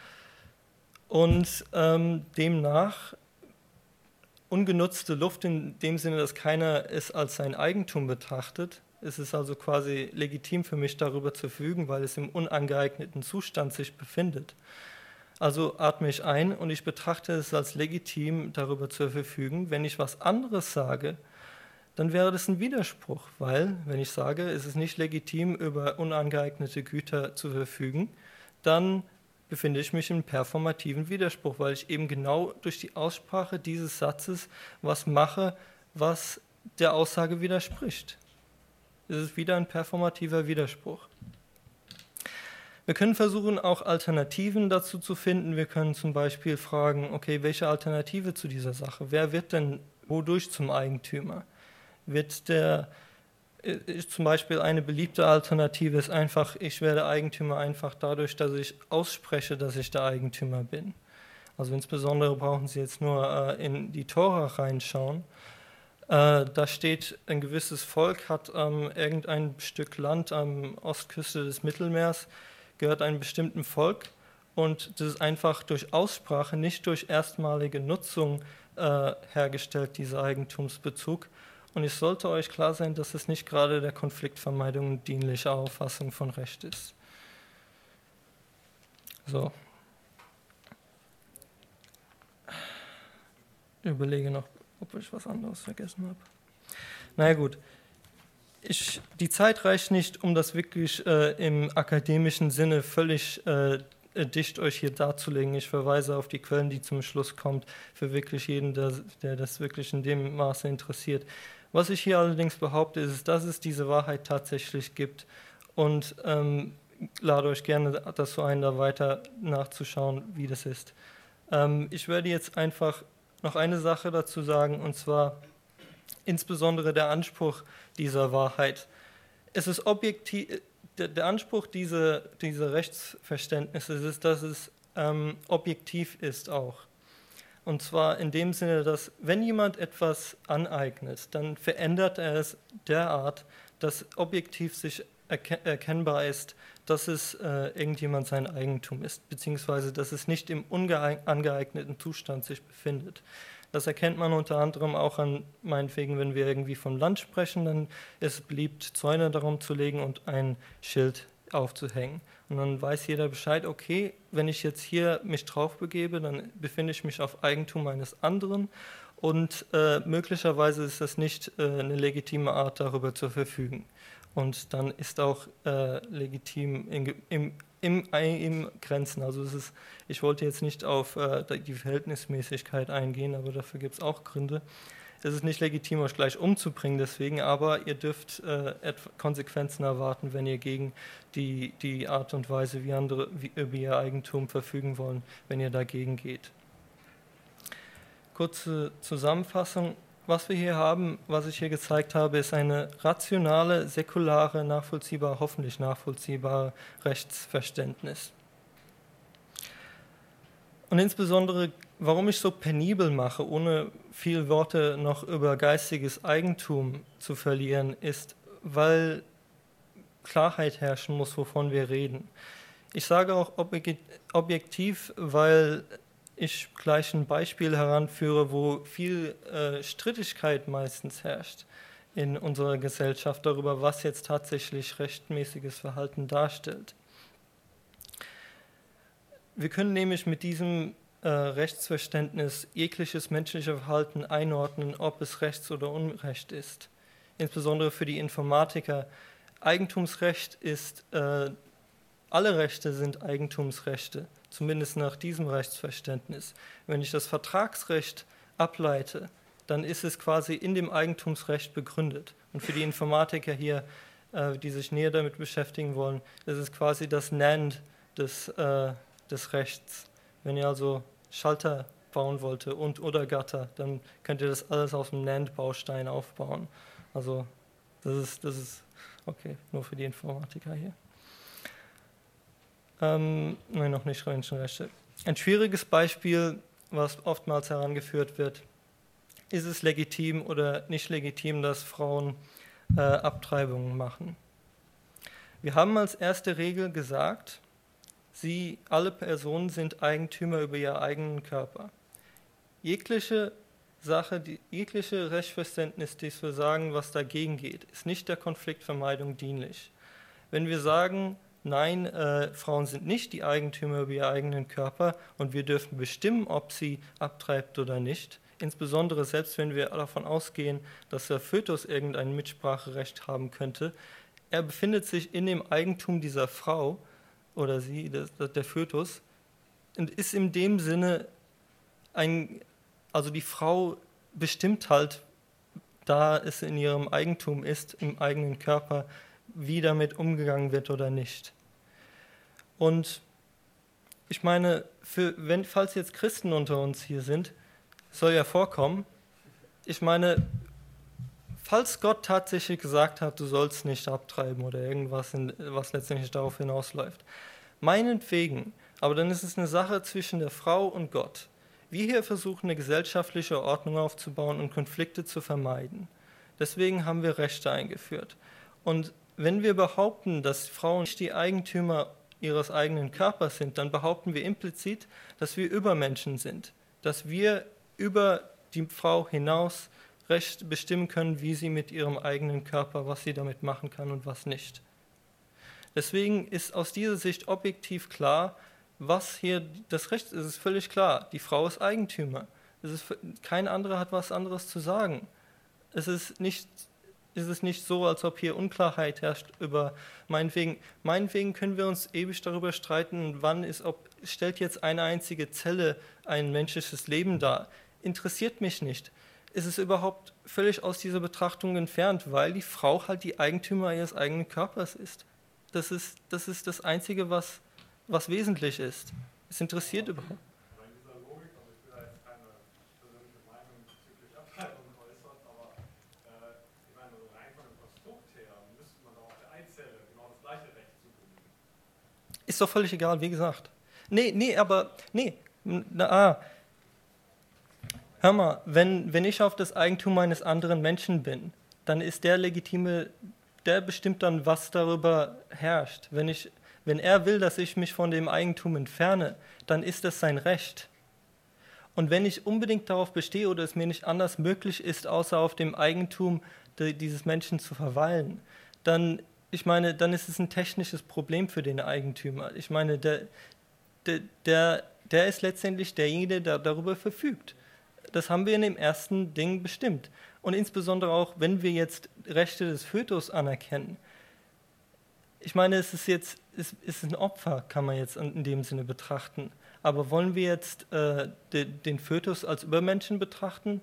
und ähm, demnach ungenutzte Luft in dem Sinne, dass keiner es als sein Eigentum betrachtet. Es ist also quasi legitim für mich, darüber zu verfügen, weil es im unangeeigneten Zustand sich befindet. Also atme ich ein und ich betrachte es als legitim, darüber zu verfügen. Wenn ich was anderes sage, dann wäre das ein Widerspruch, weil, wenn ich sage, es ist nicht legitim, über unangeeignete Güter zu verfügen, dann befinde ich mich im performativen Widerspruch, weil ich eben genau durch die Aussprache dieses Satzes was mache, was der Aussage widerspricht. Es ist wieder ein performativer Widerspruch. Wir können versuchen, auch Alternativen dazu zu finden. Wir können zum Beispiel fragen, okay, welche Alternative zu dieser Sache? Wer wird denn wodurch zum Eigentümer? Wird der, ist zum Beispiel eine beliebte Alternative ist einfach, ich werde Eigentümer einfach dadurch, dass ich ausspreche, dass ich der Eigentümer bin. Also insbesondere brauchen Sie jetzt nur äh, in die Tora reinschauen. Äh, da steht, ein gewisses Volk hat ähm, irgendein Stück Land am Ostküste des Mittelmeers, gehört einem bestimmten Volk und das ist einfach durch Aussprache, nicht durch erstmalige Nutzung äh, hergestellt, dieser Eigentumsbezug. Und es sollte euch klar sein, dass es nicht gerade der Konfliktvermeidung dienliche Auffassung von Recht ist. So. Ich überlege noch, ob ich was anderes vergessen habe. Na ja, gut. Ich, die Zeit reicht nicht, um das wirklich äh, im akademischen Sinne völlig äh, dicht euch hier darzulegen. Ich verweise auf die Quellen, die zum Schluss kommt, für wirklich jeden, der, der das wirklich in dem Maße interessiert. Was ich hier allerdings behaupte, ist, dass es diese Wahrheit tatsächlich gibt und ähm, lade euch gerne dazu ein, da weiter nachzuschauen, wie das ist. Ähm, ich werde jetzt einfach noch eine Sache dazu sagen, und zwar insbesondere der Anspruch dieser Wahrheit. Es ist objektiv, der, der Anspruch dieser, dieser Rechtsverständnisse ist, dass es ähm, objektiv ist auch. Und zwar in dem Sinne, dass wenn jemand etwas aneignet, dann verändert er es derart, dass objektiv sich erken- erkennbar ist, dass es äh, irgendjemand sein Eigentum ist, beziehungsweise dass es nicht im ungeeigneten Zustand sich befindet. Das erkennt man unter anderem auch an, meinetwegen, wenn wir irgendwie vom Land sprechen, dann ist es beliebt, Zäune darum zu legen und ein Schild aufzuhängen. Und dann weiß jeder Bescheid, okay, wenn ich jetzt hier mich drauf begebe, dann befinde ich mich auf Eigentum eines anderen und äh, möglicherweise ist das nicht äh, eine legitime Art, darüber zu verfügen. Und dann ist auch äh, legitim in, im Im, im Grenzen. Also es ist, ich wollte jetzt nicht auf äh, die Verhältnismäßigkeit eingehen, aber dafür gibt es auch Gründe. Es ist nicht legitim, euch gleich umzubringen deswegen, aber ihr dürft äh, Konsequenzen erwarten, wenn ihr gegen die, die Art und Weise, wie andere wie, über ihr Eigentum verfügen wollen, wenn ihr dagegen geht. Kurze Zusammenfassung. Was wir hier haben, was ich hier gezeigt habe, ist eine rationale, säkulare, nachvollziehbare, hoffentlich nachvollziehbare Rechtsverständnis. Und insbesondere, warum ich so penibel mache, ohne viel Worte noch über geistiges Eigentum zu verlieren, ist, weil Klarheit herrschen muss, wovon wir reden. Ich sage auch objektiv, weil ich gleich ein Beispiel heranführe, wo viel äh, Strittigkeit meistens herrscht in unserer Gesellschaft darüber, was jetzt tatsächlich rechtmäßiges Verhalten darstellt. Wir können nämlich mit diesem äh, Rechtsverständnis jegliches menschliche Verhalten einordnen, ob es Rechts- oder Unrecht ist. Insbesondere für die Informatiker. Eigentumsrecht ist, äh, alle Rechte sind Eigentumsrechte. Zumindest nach diesem Rechtsverständnis. Wenn ich das Vertragsrecht ableite, dann ist es quasi in dem Eigentumsrecht begründet. Und für die Informatiker hier, äh, die sich näher damit beschäftigen wollen, ist es quasi das NAND des, äh, des Rechts. Wenn ihr also Schalter bauen wollt und oder Gatter, dann könnt ihr das alles auf dem NAND-Baustein aufbauen. Also das ist, das ist okay, nur für die Informatiker hier. Ähm, nein, noch nicht Menschenrechte. Ein schwieriges Beispiel was oftmals herangeführt wird. Ist es legitim oder nicht legitim, dass Frauen äh, Abtreibungen machen? Wir haben als erste Regel gesagt, sie, alle Personen sind Eigentümer über ihren eigenen Körper. Jegliche Sache, die, jegliche Rechtsverständnis, die wir sagen, was dagegen geht, ist nicht der Konfliktvermeidung dienlich. Wenn wir sagen, nein, äh, Frauen sind nicht die Eigentümer über ihren eigenen Körper und wir dürfen bestimmen, ob sie abtreibt oder nicht, insbesondere selbst wenn wir davon ausgehen, dass der Fötus irgendein Mitspracherecht haben könnte, er befindet sich in dem Eigentum dieser Frau oder sie, der, der Fötus, und ist in dem Sinne ein, also die Frau bestimmt halt, da es in ihrem Eigentum ist, im eigenen Körper, wie damit umgegangen wird oder nicht. Und ich meine, für, wenn, falls jetzt Christen unter uns hier sind, soll ja vorkommen, ich meine, falls Gott tatsächlich gesagt hat, du sollst nicht abtreiben oder irgendwas, in, was letztendlich darauf hinausläuft, meinetwegen, aber dann ist es eine Sache zwischen der Frau und Gott. Wir hier versuchen, eine gesellschaftliche Ordnung aufzubauen und Konflikte zu vermeiden. Deswegen haben wir Rechte eingeführt. Und wenn wir behaupten, dass Frauen nicht die Eigentümer ihres eigenen Körpers sind, dann behaupten wir implizit, dass wir Übermenschen sind, dass wir über die Frau hinaus Recht bestimmen können, wie sie mit ihrem eigenen Körper, was sie damit machen kann und was nicht. Deswegen ist aus dieser Sicht objektiv klar, was hier das Recht ist. Es ist völlig klar, die Frau ist Eigentümer. Es ist, kein anderer hat was anderes zu sagen. Es ist nicht, ist es nicht so, als ob hier Unklarheit herrscht über meinetwegen. Meinetwegen können wir uns ewig darüber streiten, wann ist, ob stellt jetzt eine einzige Zelle ein menschliches Leben dar. Interessiert mich nicht. Es ist überhaupt völlig aus dieser Betrachtung entfernt, weil die Frau halt die Eigentümer ihres eigenen Körpers ist. Das ist das, ist das Einzige, was, was wesentlich ist. Es interessiert überhaupt. In dieser Logik, also ich will da jetzt keine persönliche Meinung bezüglich Abtreibung äußern, aber äh, ich meine, rein von dem Konstrukt her müsste man auch der Eizelle genau das gleiche Recht zugeben. Ist doch völlig egal, wie gesagt. Nee, nee, aber, nee, na, ah. Hör mal, wenn, wenn ich auf das Eigentum eines anderen Menschen bin, dann ist der legitime, der bestimmt dann, was darüber herrscht. Wenn ich, wenn er will, dass ich mich von dem Eigentum entferne, dann ist das sein Recht. Und wenn ich unbedingt darauf bestehe oder es mir nicht anders möglich ist, außer auf dem Eigentum de, dieses Menschen zu verweilen, dann, ich meine, dann ist es ein technisches Problem für den Eigentümer. Ich meine, der, der, der, der ist letztendlich derjenige, der darüber verfügt. Das haben wir in dem ersten Ding bestimmt. Und insbesondere auch, wenn wir jetzt Rechte des Fötus anerkennen. Ich meine, es ist jetzt es ist ein Opfer, kann man jetzt in dem Sinne betrachten. Aber wollen wir jetzt äh, de, den Fötus als Übermenschen betrachten?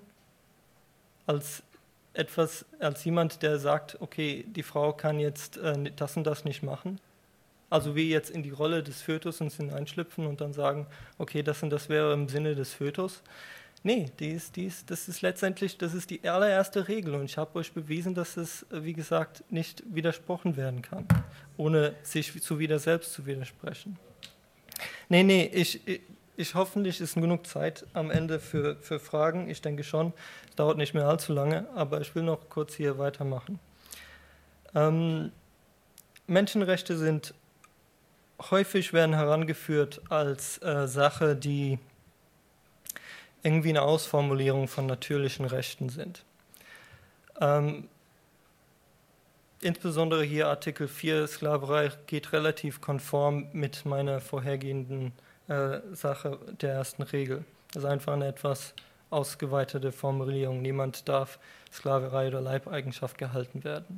Als etwas, als jemand, der sagt, okay, die Frau kann jetzt äh, das und das nicht machen? Also wir jetzt in die Rolle des Fötus uns hineinschlüpfen und dann sagen, okay, das und das wäre im Sinne des Fötus. Nee, dies, dies, das ist letztendlich, das ist die allererste Regel und ich habe euch bewiesen, dass es, wie gesagt, nicht widersprochen werden kann, ohne sich zu wieder selbst zu widersprechen. Nee, nee, ich, ich, ich hoffentlich ist genug Zeit am Ende für, für Fragen, ich denke schon, es dauert nicht mehr allzu lange, aber ich will noch kurz hier weitermachen. Ähm, Menschenrechte sind häufig werden herangeführt als äh, Sache, die irgendwie eine Ausformulierung von natürlichen Rechten sind. Ähm, insbesondere hier Artikel vier, Sklaverei, geht relativ konform mit meiner vorhergehenden äh, Sache der ersten Regel. Das ist einfach eine etwas ausgeweitete Formulierung. Niemand darf Sklaverei oder Leibeigenschaft gehalten werden.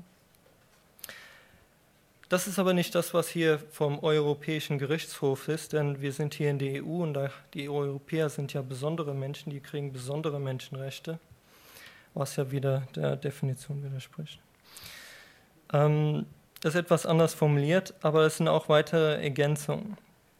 Das ist aber nicht das, was hier vom Europäischen Gerichtshof ist, denn wir sind hier in der E U und die Europäer sind ja besondere Menschen, die kriegen besondere Menschenrechte, was ja wieder der Definition widerspricht. Ähm, das ist etwas anders formuliert, aber es sind auch weitere Ergänzungen.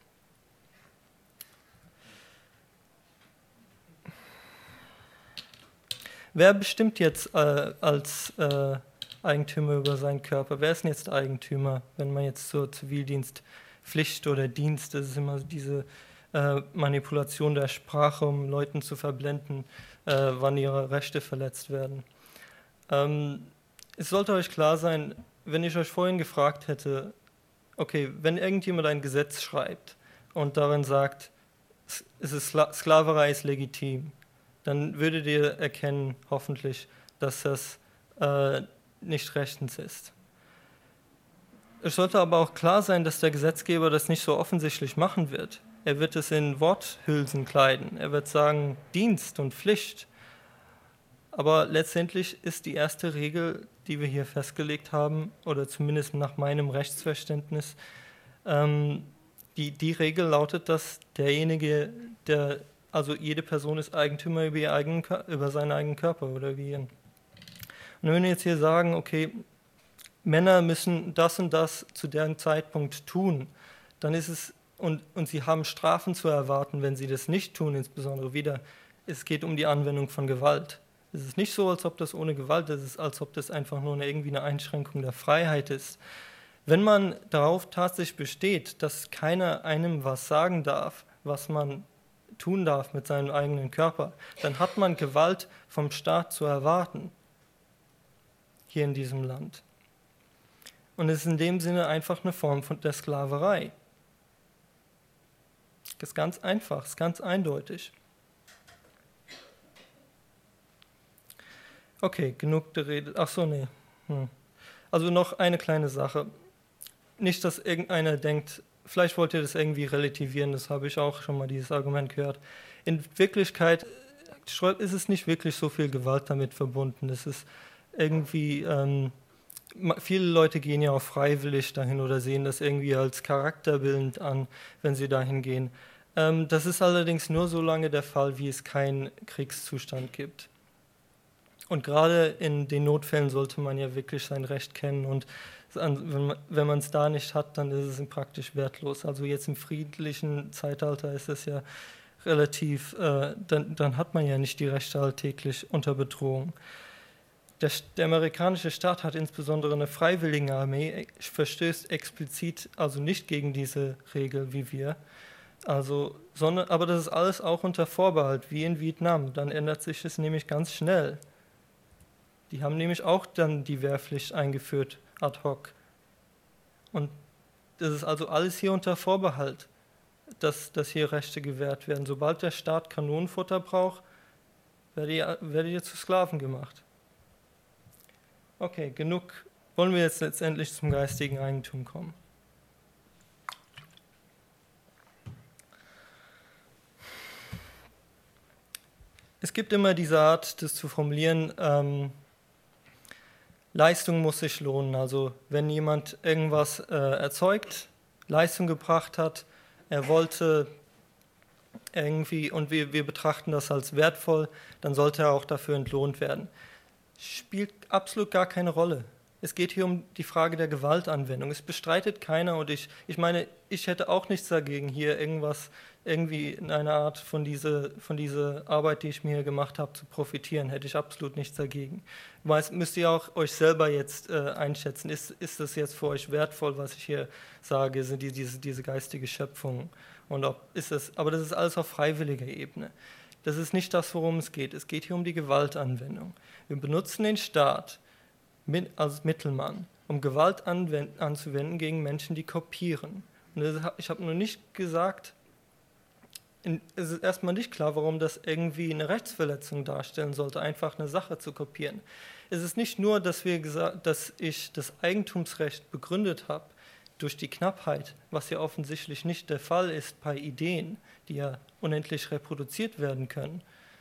Wer bestimmt jetzt äh, als äh, Eigentümer über seinen Körper? Wer ist denn jetzt Eigentümer, wenn man jetzt zur Zivildienstpflicht oder Dienst, das ist immer diese äh, Manipulation der Sprache, um Leuten zu verblenden, äh, wann ihre Rechte verletzt werden. Ähm, es sollte euch klar sein, wenn ich euch vorhin gefragt hätte, okay, wenn irgendjemand ein Gesetz schreibt und darin sagt, es ist Skla- Sklaverei ist legitim, dann würdet ihr erkennen, hoffentlich, dass das äh, nicht rechtens ist. Es sollte aber auch klar sein, dass der Gesetzgeber das nicht so offensichtlich machen wird. Er wird es in Worthülsen kleiden. Er wird sagen, Dienst und Pflicht. Aber letztendlich ist die erste Regel, die wir hier festgelegt haben, oder zumindest nach meinem Rechtsverständnis, ähm, die, die Regel lautet, dass derjenige, der, also jede Person ist Eigentümer über, ihr eigenen, über seinen eigenen Körper oder wie ihren. Und wenn wir jetzt hier sagen, okay, Männer müssen das und das zu deren Zeitpunkt tun, dann ist es, und, und sie haben Strafen zu erwarten, wenn sie das nicht tun, insbesondere wieder, es geht um die Anwendung von Gewalt. Es ist nicht so, als ob das ohne Gewalt ist, es ist, als ob das einfach nur eine, irgendwie eine Einschränkung der Freiheit ist. Wenn man darauf tatsächlich besteht, dass keiner einem was sagen darf, was man tun darf mit seinem eigenen Körper, dann hat man Gewalt vom Staat zu erwarten, hier in diesem Land. Und es ist in dem Sinne einfach eine Form von der Sklaverei. Das ist ganz einfach, das ist ganz eindeutig. Okay, genug geredet. Ach so, nee. Hm. Also noch eine kleine Sache. Nicht, dass irgendeiner denkt, vielleicht wollt ihr das irgendwie relativieren, das habe ich auch schon mal dieses Argument gehört. In Wirklichkeit ist es nicht wirklich so viel Gewalt damit verbunden. Es ist irgendwie, ähm, viele Leute gehen ja auch freiwillig dahin oder sehen das irgendwie als charakterbildend an, wenn sie dahin gehen. Ähm, das ist allerdings nur so lange der Fall, wie es keinen Kriegszustand gibt. Und gerade in den Notfällen sollte man ja wirklich sein Recht kennen und wenn man es da nicht hat, dann ist es praktisch wertlos. Also jetzt im friedlichen Zeitalter ist es ja relativ, äh, dann, dann hat man ja nicht die Rechte alltäglich unter Bedrohung. Der, der amerikanische Staat hat insbesondere eine Freiwilligenarmee, verstößt explizit also nicht gegen diese Regel wie wir, also, sondern, aber das ist alles auch unter Vorbehalt, wie in Vietnam. Dann ändert sich es nämlich ganz schnell. Die haben nämlich auch dann die Wehrpflicht eingeführt, ad hoc. Und das ist also alles hier unter Vorbehalt, dass, dass hier Rechte gewährt werden. Sobald der Staat Kanonenfutter braucht, werdet ihr, werdet ihr zu Sklaven gemacht. Okay, genug. Wollen wir jetzt letztendlich zum geistigen Eigentum kommen? Es gibt immer diese Art, das zu formulieren, ähm, Leistung muss sich lohnen. Also wenn jemand irgendwas äh, erzeugt, Leistung gebracht hat, er wollte irgendwie, und wir, wir betrachten das als wertvoll, dann sollte er auch dafür entlohnt werden. Spielt absolut gar keine Rolle. Es geht hier um die Frage der Gewaltanwendung. Es bestreitet keiner und ich, ich meine, ich hätte auch nichts dagegen, hier irgendwas, irgendwie in einer Art von dieser von diese Arbeit, die ich mir hier gemacht habe, zu profitieren, hätte ich absolut nichts dagegen. Meist müsst ihr auch euch selber jetzt äh, einschätzen, ist, ist das jetzt für euch wertvoll, was ich hier sage, sind die, diese, diese geistige Schöpfung und ob ist das, aber das ist alles auf freiwilliger Ebene. Das ist nicht das, worum es geht. Es geht hier um die Gewaltanwendung. Wir benutzen den Staat mit, als Mittelmann, um Gewalt anwenden, anzuwenden gegen Menschen, die kopieren. Und das, ich habe nur nicht gesagt, es ist erstmal nicht klar, warum das irgendwie eine Rechtsverletzung darstellen sollte, einfach eine Sache zu kopieren. Es ist nicht nur, dass, wir gesagt, dass ich das Eigentumsrecht begründet habe durch die Knappheit, was ja offensichtlich nicht der Fall ist bei Ideen, die ja unendlich reproduziert werden können.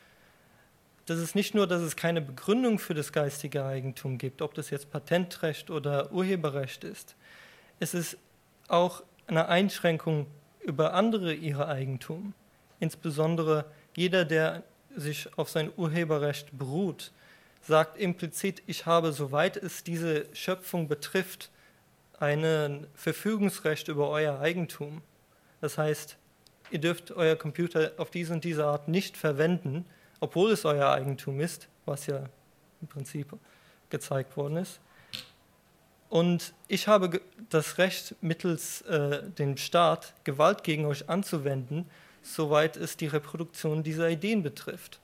Das ist nicht nur, dass es keine Begründung für das geistige Eigentum gibt, ob das jetzt Patentrecht oder Urheberrecht ist. Es ist auch eine Einschränkung über andere ihre Eigentum. Insbesondere jeder, der sich auf sein Urheberrecht beruht, sagt implizit, ich habe, soweit es diese Schöpfung betrifft, ein Verfügungsrecht über euer Eigentum. Das heißt, ihr dürft euer Computer auf diese und diese Art nicht verwenden, obwohl es euer Eigentum ist, was ja im Prinzip gezeigt worden ist. Und ich habe das Recht, mittels äh, dem Staat Gewalt gegen euch anzuwenden, soweit es die Reproduktion dieser Ideen betrifft.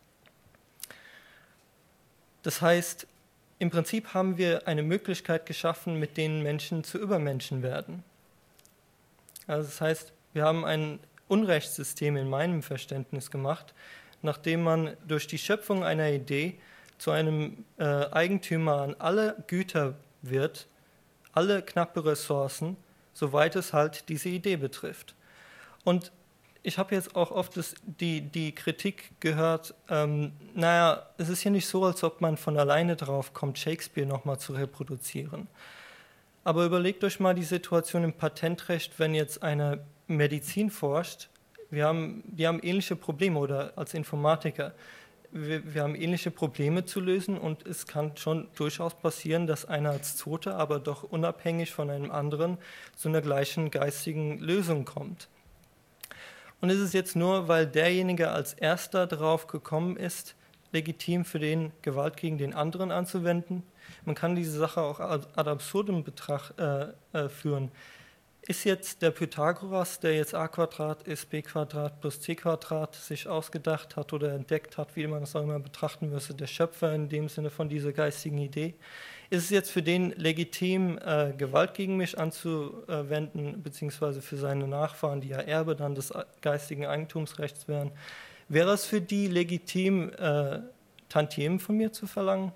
Das heißt, im Prinzip haben wir eine Möglichkeit geschaffen, mit denen Menschen zu Übermenschen werden. Also das heißt, wir haben ein Unrechtssystem in meinem Verständnis gemacht, nachdem man durch die Schöpfung einer Idee zu einem äh, Eigentümer an alle Güter wird, alle knappe Ressourcen, soweit es halt diese Idee betrifft. Und ich habe jetzt auch oft das, die, die Kritik gehört, ähm, naja, es ist ja nicht so, als ob man von alleine drauf kommt, Shakespeare nochmal zu reproduzieren. Aber überlegt euch mal die Situation im Patentrecht, wenn jetzt eine Medizin forscht, wir haben, wir haben ähnliche Probleme oder als Informatiker, wir, wir haben ähnliche Probleme zu lösen und es kann schon durchaus passieren, dass einer als Tote, aber doch unabhängig von einem anderen, zu einer gleichen geistigen Lösung kommt. Und ist es jetzt nur, weil derjenige als Erster darauf gekommen ist, legitim für den Gewalt gegen den anderen anzuwenden? Man kann diese Sache auch ad absurdum betracht, äh, äh, führen. Ist jetzt der Pythagoras, der jetzt a Quadrat ist, b Quadrat plus c Quadrat sich ausgedacht hat oder entdeckt hat, wie man das auch immer betrachten müsste, der Schöpfer in dem Sinne von dieser geistigen Idee, ist es jetzt für den legitim, äh, Gewalt gegen mich anzuwenden, beziehungsweise für seine Nachfahren, die ja Erbe dann des geistigen Eigentumsrechts wären, wäre es für die legitim, äh, Tantiemen von mir zu verlangen?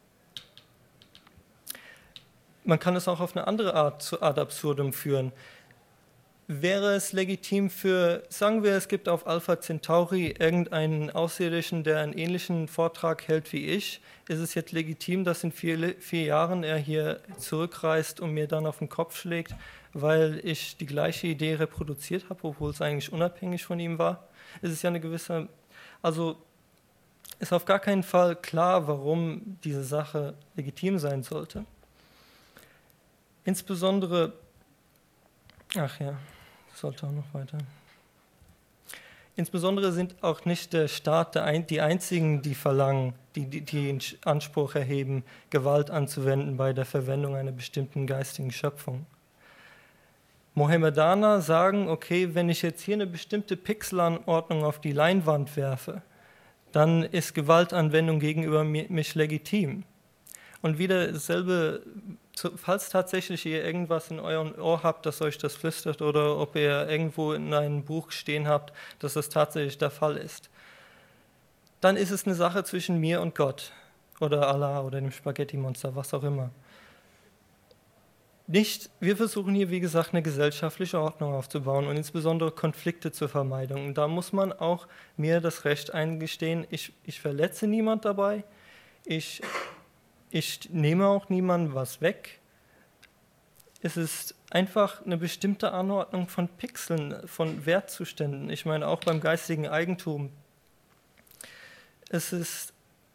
Man kann es auch auf eine andere Art zu ad absurdum führen. Wäre es legitim für, sagen wir, es gibt auf Alpha Centauri irgendeinen Außerirdischen, der einen ähnlichen Vortrag hält wie ich, ist es jetzt legitim, dass in vier, vier Jahren er hier zurückreist und mir dann auf den Kopf schlägt, weil ich die gleiche Idee reproduziert habe, obwohl es eigentlich unabhängig von ihm war? Es ist ja eine gewisse, also ist auf gar keinen Fall klar, warum diese Sache legitim sein sollte. Insbesondere, ach ja, sollte auch noch weiter. Insbesondere sind auch nicht der Staat der ein, die einzigen, die verlangen, die, die, die in Anspruch erheben, Gewalt anzuwenden bei der Verwendung einer bestimmten geistigen Schöpfung. Mohammedaner sagen, okay, wenn ich jetzt hier eine bestimmte Pixelanordnung auf die Leinwand werfe, dann ist Gewaltanwendung gegenüber mich legitim. Und wieder dasselbe, falls tatsächlich ihr irgendwas in eurem Ohr habt, das euch das flüstert, oder ob ihr irgendwo in einem Buch stehen habt, dass das tatsächlich der Fall ist, dann ist es eine Sache zwischen mir und Gott oder Allah oder dem Spaghetti-Monster, was auch immer. Nicht, wir versuchen hier, wie gesagt, eine gesellschaftliche Ordnung aufzubauen und insbesondere Konflikte zur Vermeidung. Und da muss man auch mir das Recht eingestehen, ich, ich verletze niemand dabei, ich... Ich nehme auch niemandem was weg. Es ist einfach eine bestimmte Anordnung von Pixeln, von Wertzuständen. Ich meine, auch beim geistigen Eigentum. Es ist,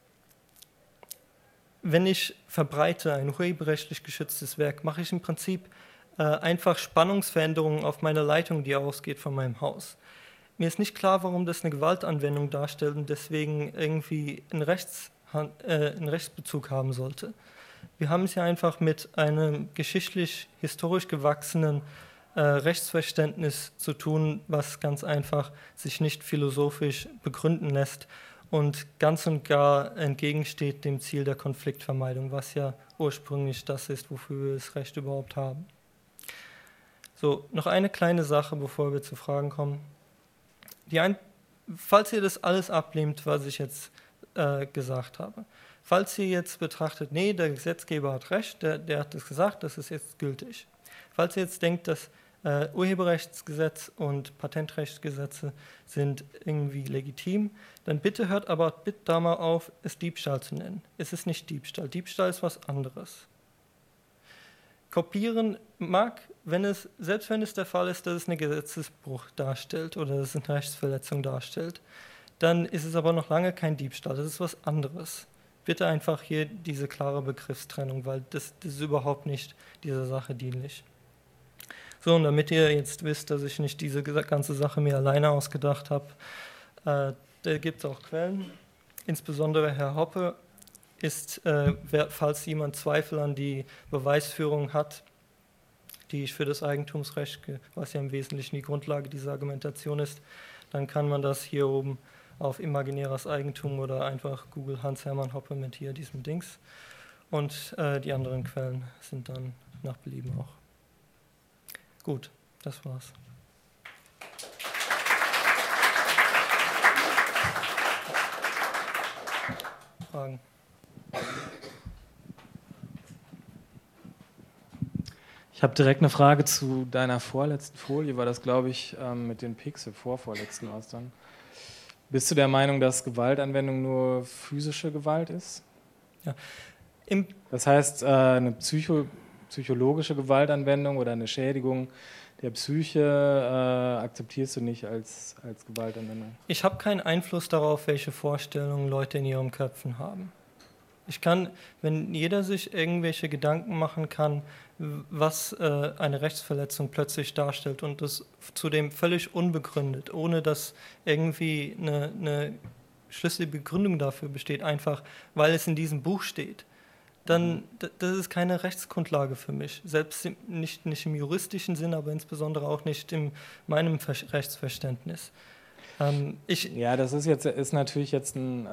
wenn ich verbreite ein urheberrechtlich geschütztes Werk, mache ich im Prinzip äh, einfach Spannungsveränderungen auf meiner Leitung, die ausgeht von meinem Haus. Mir ist nicht klar, warum das eine Gewaltanwendung darstellt und deswegen irgendwie ein Rechts einen Rechtsbezug haben sollte. Wir haben es ja einfach mit einem geschichtlich-historisch gewachsenen äh, Rechtsverständnis zu tun, was ganz einfach sich nicht philosophisch begründen lässt und ganz und gar entgegensteht dem Ziel der Konfliktvermeidung, was ja ursprünglich das ist, wofür wir das Recht überhaupt haben. So, noch eine kleine Sache, bevor wir zu Fragen kommen. Die ein, falls ihr das alles ablehnt, was ich jetzt gesagt habe. Falls ihr jetzt betrachtet, nee, der Gesetzgeber hat recht, der, der hat es gesagt, das ist jetzt gültig. Falls ihr jetzt denkt, dass äh, Urheberrechtsgesetz und Patentrechtsgesetze sind irgendwie legitim, dann bitte hört aber bitte da mal auf, es Diebstahl zu nennen. Es ist nicht Diebstahl. Diebstahl ist was anderes. Kopieren mag, wenn es, selbst wenn es der Fall ist, dass es einen Gesetzesbruch darstellt oder dass es eine Rechtsverletzung darstellt, dann ist es aber noch lange kein Diebstahl, das ist was anderes. Bitte einfach hier diese klare Begriffstrennung, weil das, das ist überhaupt nicht dieser Sache dienlich. So, und damit ihr jetzt wisst, dass ich nicht diese ganze Sache mir alleine ausgedacht habe, äh, da gibt es auch Quellen. Insbesondere Herr Hoppe ist, äh, wer, falls jemand Zweifel an die Beweisführung hat, die ich für das Eigentumsrecht, was ja im Wesentlichen die Grundlage dieser Argumentation ist, dann kann man das hier oben auf imaginäres Eigentum oder einfach Google Hans-Hermann Hoppe mit hier diesem Dings. Und äh, die anderen Quellen sind dann nach Belieben auch. Gut, das war's. Fragen? Ich habe direkt eine Frage zu deiner vorletzten Folie, war das, glaube ich, ähm, mit den Pixel, vorvorletzten aus dann. Bist du der Meinung, dass Gewaltanwendung nur physische Gewalt ist? Ja. Im Das heißt, äh, eine Psycho, psychologische Gewaltanwendung oder eine Schädigung der Psyche äh, akzeptierst du nicht als, als Gewaltanwendung? Ich habe keinen Einfluss darauf, welche Vorstellungen Leute in ihren Köpfen haben. Ich kann, wenn jeder sich irgendwelche Gedanken machen kann, was äh, eine Rechtsverletzung plötzlich darstellt und das zudem völlig unbegründet, ohne dass irgendwie eine, eine schlüssige Begründung dafür besteht, einfach weil es in diesem Buch steht, dann d- das ist keine Rechtsgrundlage für mich. Selbst im, nicht, nicht im juristischen Sinn, aber insbesondere auch nicht in meinem Ver- Rechtsverständnis. Ähm, ich, Ja, das ist jetzt ist natürlich jetzt ein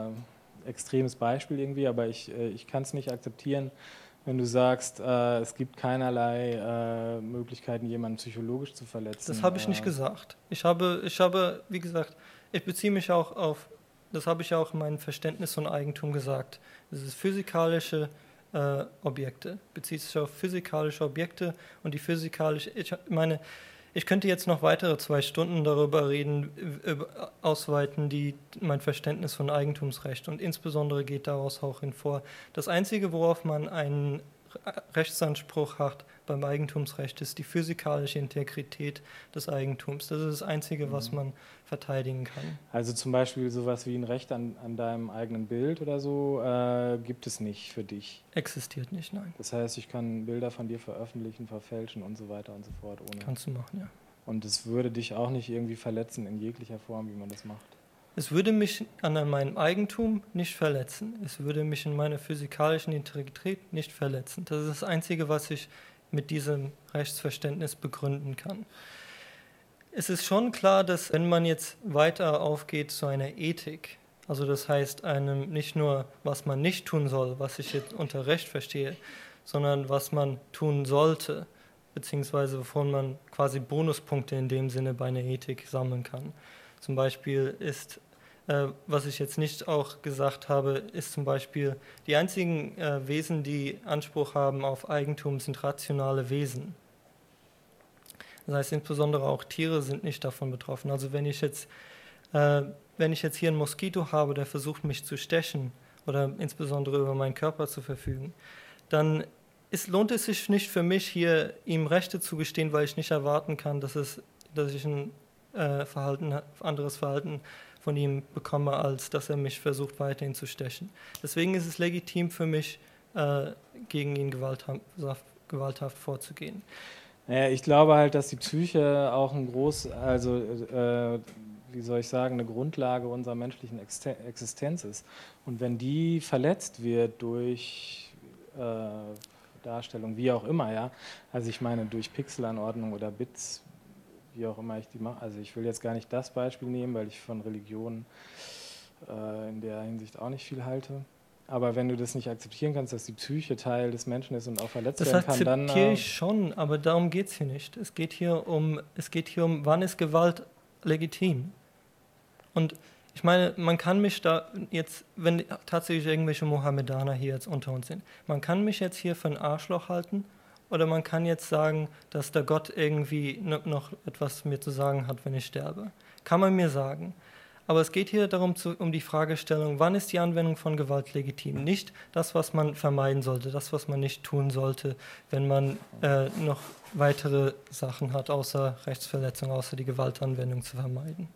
äh, extremes Beispiel irgendwie, aber ich, äh, ich kann es nicht akzeptieren, wenn du sagst, äh, es gibt keinerlei äh, Möglichkeiten, jemanden psychologisch zu verletzen. Das habe ich nicht äh, gesagt. Ich habe, ich habe, wie gesagt, ich beziehe mich auch auf, das habe ich auch in meinem Verständnis von Eigentum gesagt. Das ist physikalische äh, Objekte, bezieht sich auf physikalische Objekte und die physikalische, ich meine, ich könnte jetzt noch weitere zwei Stunden darüber reden, über, ausweiten, die, mein Verständnis von Eigentumsrecht und insbesondere geht daraus auch hervor. Das Einzige, worauf man einen Rechtsanspruch hat beim Eigentumsrecht, ist die physikalische Integrität des Eigentums. Das ist das Einzige, was man verteidigen kann. Also zum Beispiel sowas wie ein Recht an, an deinem eigenen Bild oder so äh, gibt es nicht für dich. Existiert nicht, nein. Das heißt, ich kann Bilder von dir veröffentlichen, verfälschen und so weiter und so fort. Ohne. Kannst du machen, ja. Und es würde dich auch nicht irgendwie verletzen in jeglicher Form, wie man das macht. Es würde mich an meinem Eigentum nicht verletzen. Es würde mich in meiner physikalischen Integrität nicht verletzen. Das ist das Einzige, was ich mit diesem Rechtsverständnis begründen kann. Es ist schon klar, dass wenn man jetzt weiter aufgeht zu einer Ethik, also das heißt einem nicht nur, was man nicht tun soll, was ich jetzt unter Recht verstehe, sondern was man tun sollte, beziehungsweise wovon man quasi Bonuspunkte in dem Sinne bei einer Ethik sammeln kann. Zum Beispiel ist, äh, was ich jetzt nicht auch gesagt habe, ist zum Beispiel, die einzigen äh, Wesen, die Anspruch haben auf Eigentum, sind rationale Wesen. Das heißt, insbesondere auch Tiere sind nicht davon betroffen. Also wenn ich jetzt, äh, wenn ich jetzt hier einen Moskito habe, der versucht, mich zu stechen oder insbesondere über meinen Körper zu verfügen, dann ist, lohnt es sich nicht für mich, hier ihm Rechte zu gestehen, weil ich nicht erwarten kann, dass, es, dass ich ein äh, Verhalten, anderes Verhalten von ihm bekomme, als dass er mich versucht, weiterhin zu stechen. Deswegen ist es legitim für mich, äh, gegen ihn gewalthaft, gewalthaft vorzugehen. Naja, ich glaube halt, dass die Psyche auch ein groß, also äh, wie soll ich sagen, eine Grundlage unserer menschlichen Existenz ist. Und wenn die verletzt wird durch äh, Darstellung, wie auch immer, ja, also ich meine durch Pixelanordnung oder Bits, wie auch immer ich die mache, also ich will jetzt gar nicht das Beispiel nehmen, weil ich von Religion äh, in der Hinsicht auch nicht viel halte. Aber wenn du das nicht akzeptieren kannst, dass die Psyche Teil des Menschen ist und auch verletzt das werden kann, dann... Das akzeptiere äh, ich schon, aber darum geht es hier nicht. Es geht hier um, es geht hier um, wann ist Gewalt legitim? Und ich meine, man kann mich da jetzt, wenn tatsächlich irgendwelche Mohammedaner hier jetzt unter uns sind, man kann mich jetzt hier für ein Arschloch halten oder man kann jetzt sagen, dass der Gott irgendwie noch etwas mir zu sagen hat, wenn ich sterbe. Kann man mir sagen. Aber es geht hier darum, zu, um die Fragestellung, wann ist die Anwendung von Gewalt legitim? Nicht das, was man vermeiden sollte, das, was man nicht tun sollte, wenn man äh, noch weitere Sachen hat, außer Rechtsverletzung, außer die Gewaltanwendung zu vermeiden.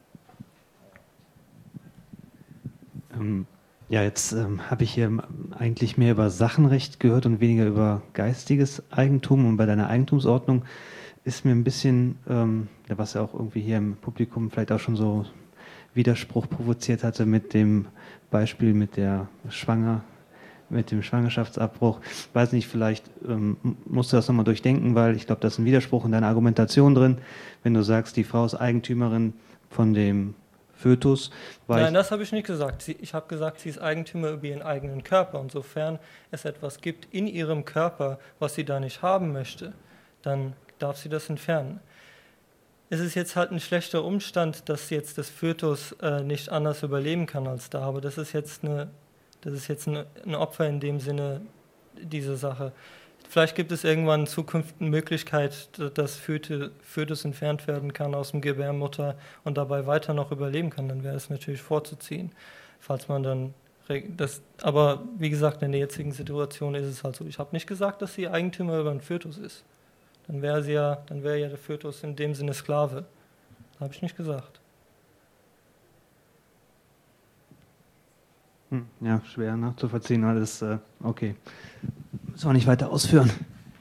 Ähm, ja, jetzt ähm, habe ich hier eigentlich mehr über Sachenrecht gehört und weniger über geistiges Eigentum. Und bei deiner Eigentumsordnung ist mir ein bisschen, ähm, was ja auch irgendwie hier im Publikum vielleicht auch schon so Widerspruch provoziert hatte mit dem Beispiel mit der Schwanger mit dem Schwangerschaftsabbruch. Ich weiß nicht, vielleicht ähm, musst du das nochmal durchdenken, weil ich glaube, da ist ein Widerspruch in deiner Argumentation drin, wenn du sagst, die Frau ist Eigentümerin von dem Fötus. Nein, das habe ich nicht gesagt. Sie, ich habe gesagt, sie ist Eigentümer über ihren eigenen Körper. Und sofern es etwas gibt in ihrem Körper, was sie da nicht haben möchte, dann darf sie das entfernen. Es ist jetzt halt ein schlechter Umstand, dass jetzt das Fötus äh, nicht anders überleben kann als da, aber das ist jetzt, eine, das ist jetzt eine, ein Opfer in dem Sinne, diese Sache. Vielleicht gibt es irgendwann in Zukunft eine Möglichkeit, dass Fötus entfernt werden kann aus dem Gebärmutter und dabei weiter noch überleben kann, dann wäre es natürlich vorzuziehen, falls man dann das, aber wie gesagt, in der jetzigen Situation ist es halt so. Ich habe nicht gesagt, dass sie Eigentümer über einen Fötus ist. Dann wäre sie ja, dann wäre ja der Fötus in dem Sinne Sklave. Habe ich nicht gesagt. Hm, ja, schwer nachzuvollziehen, alles äh, okay. Müssen wir nicht weiter ausführen.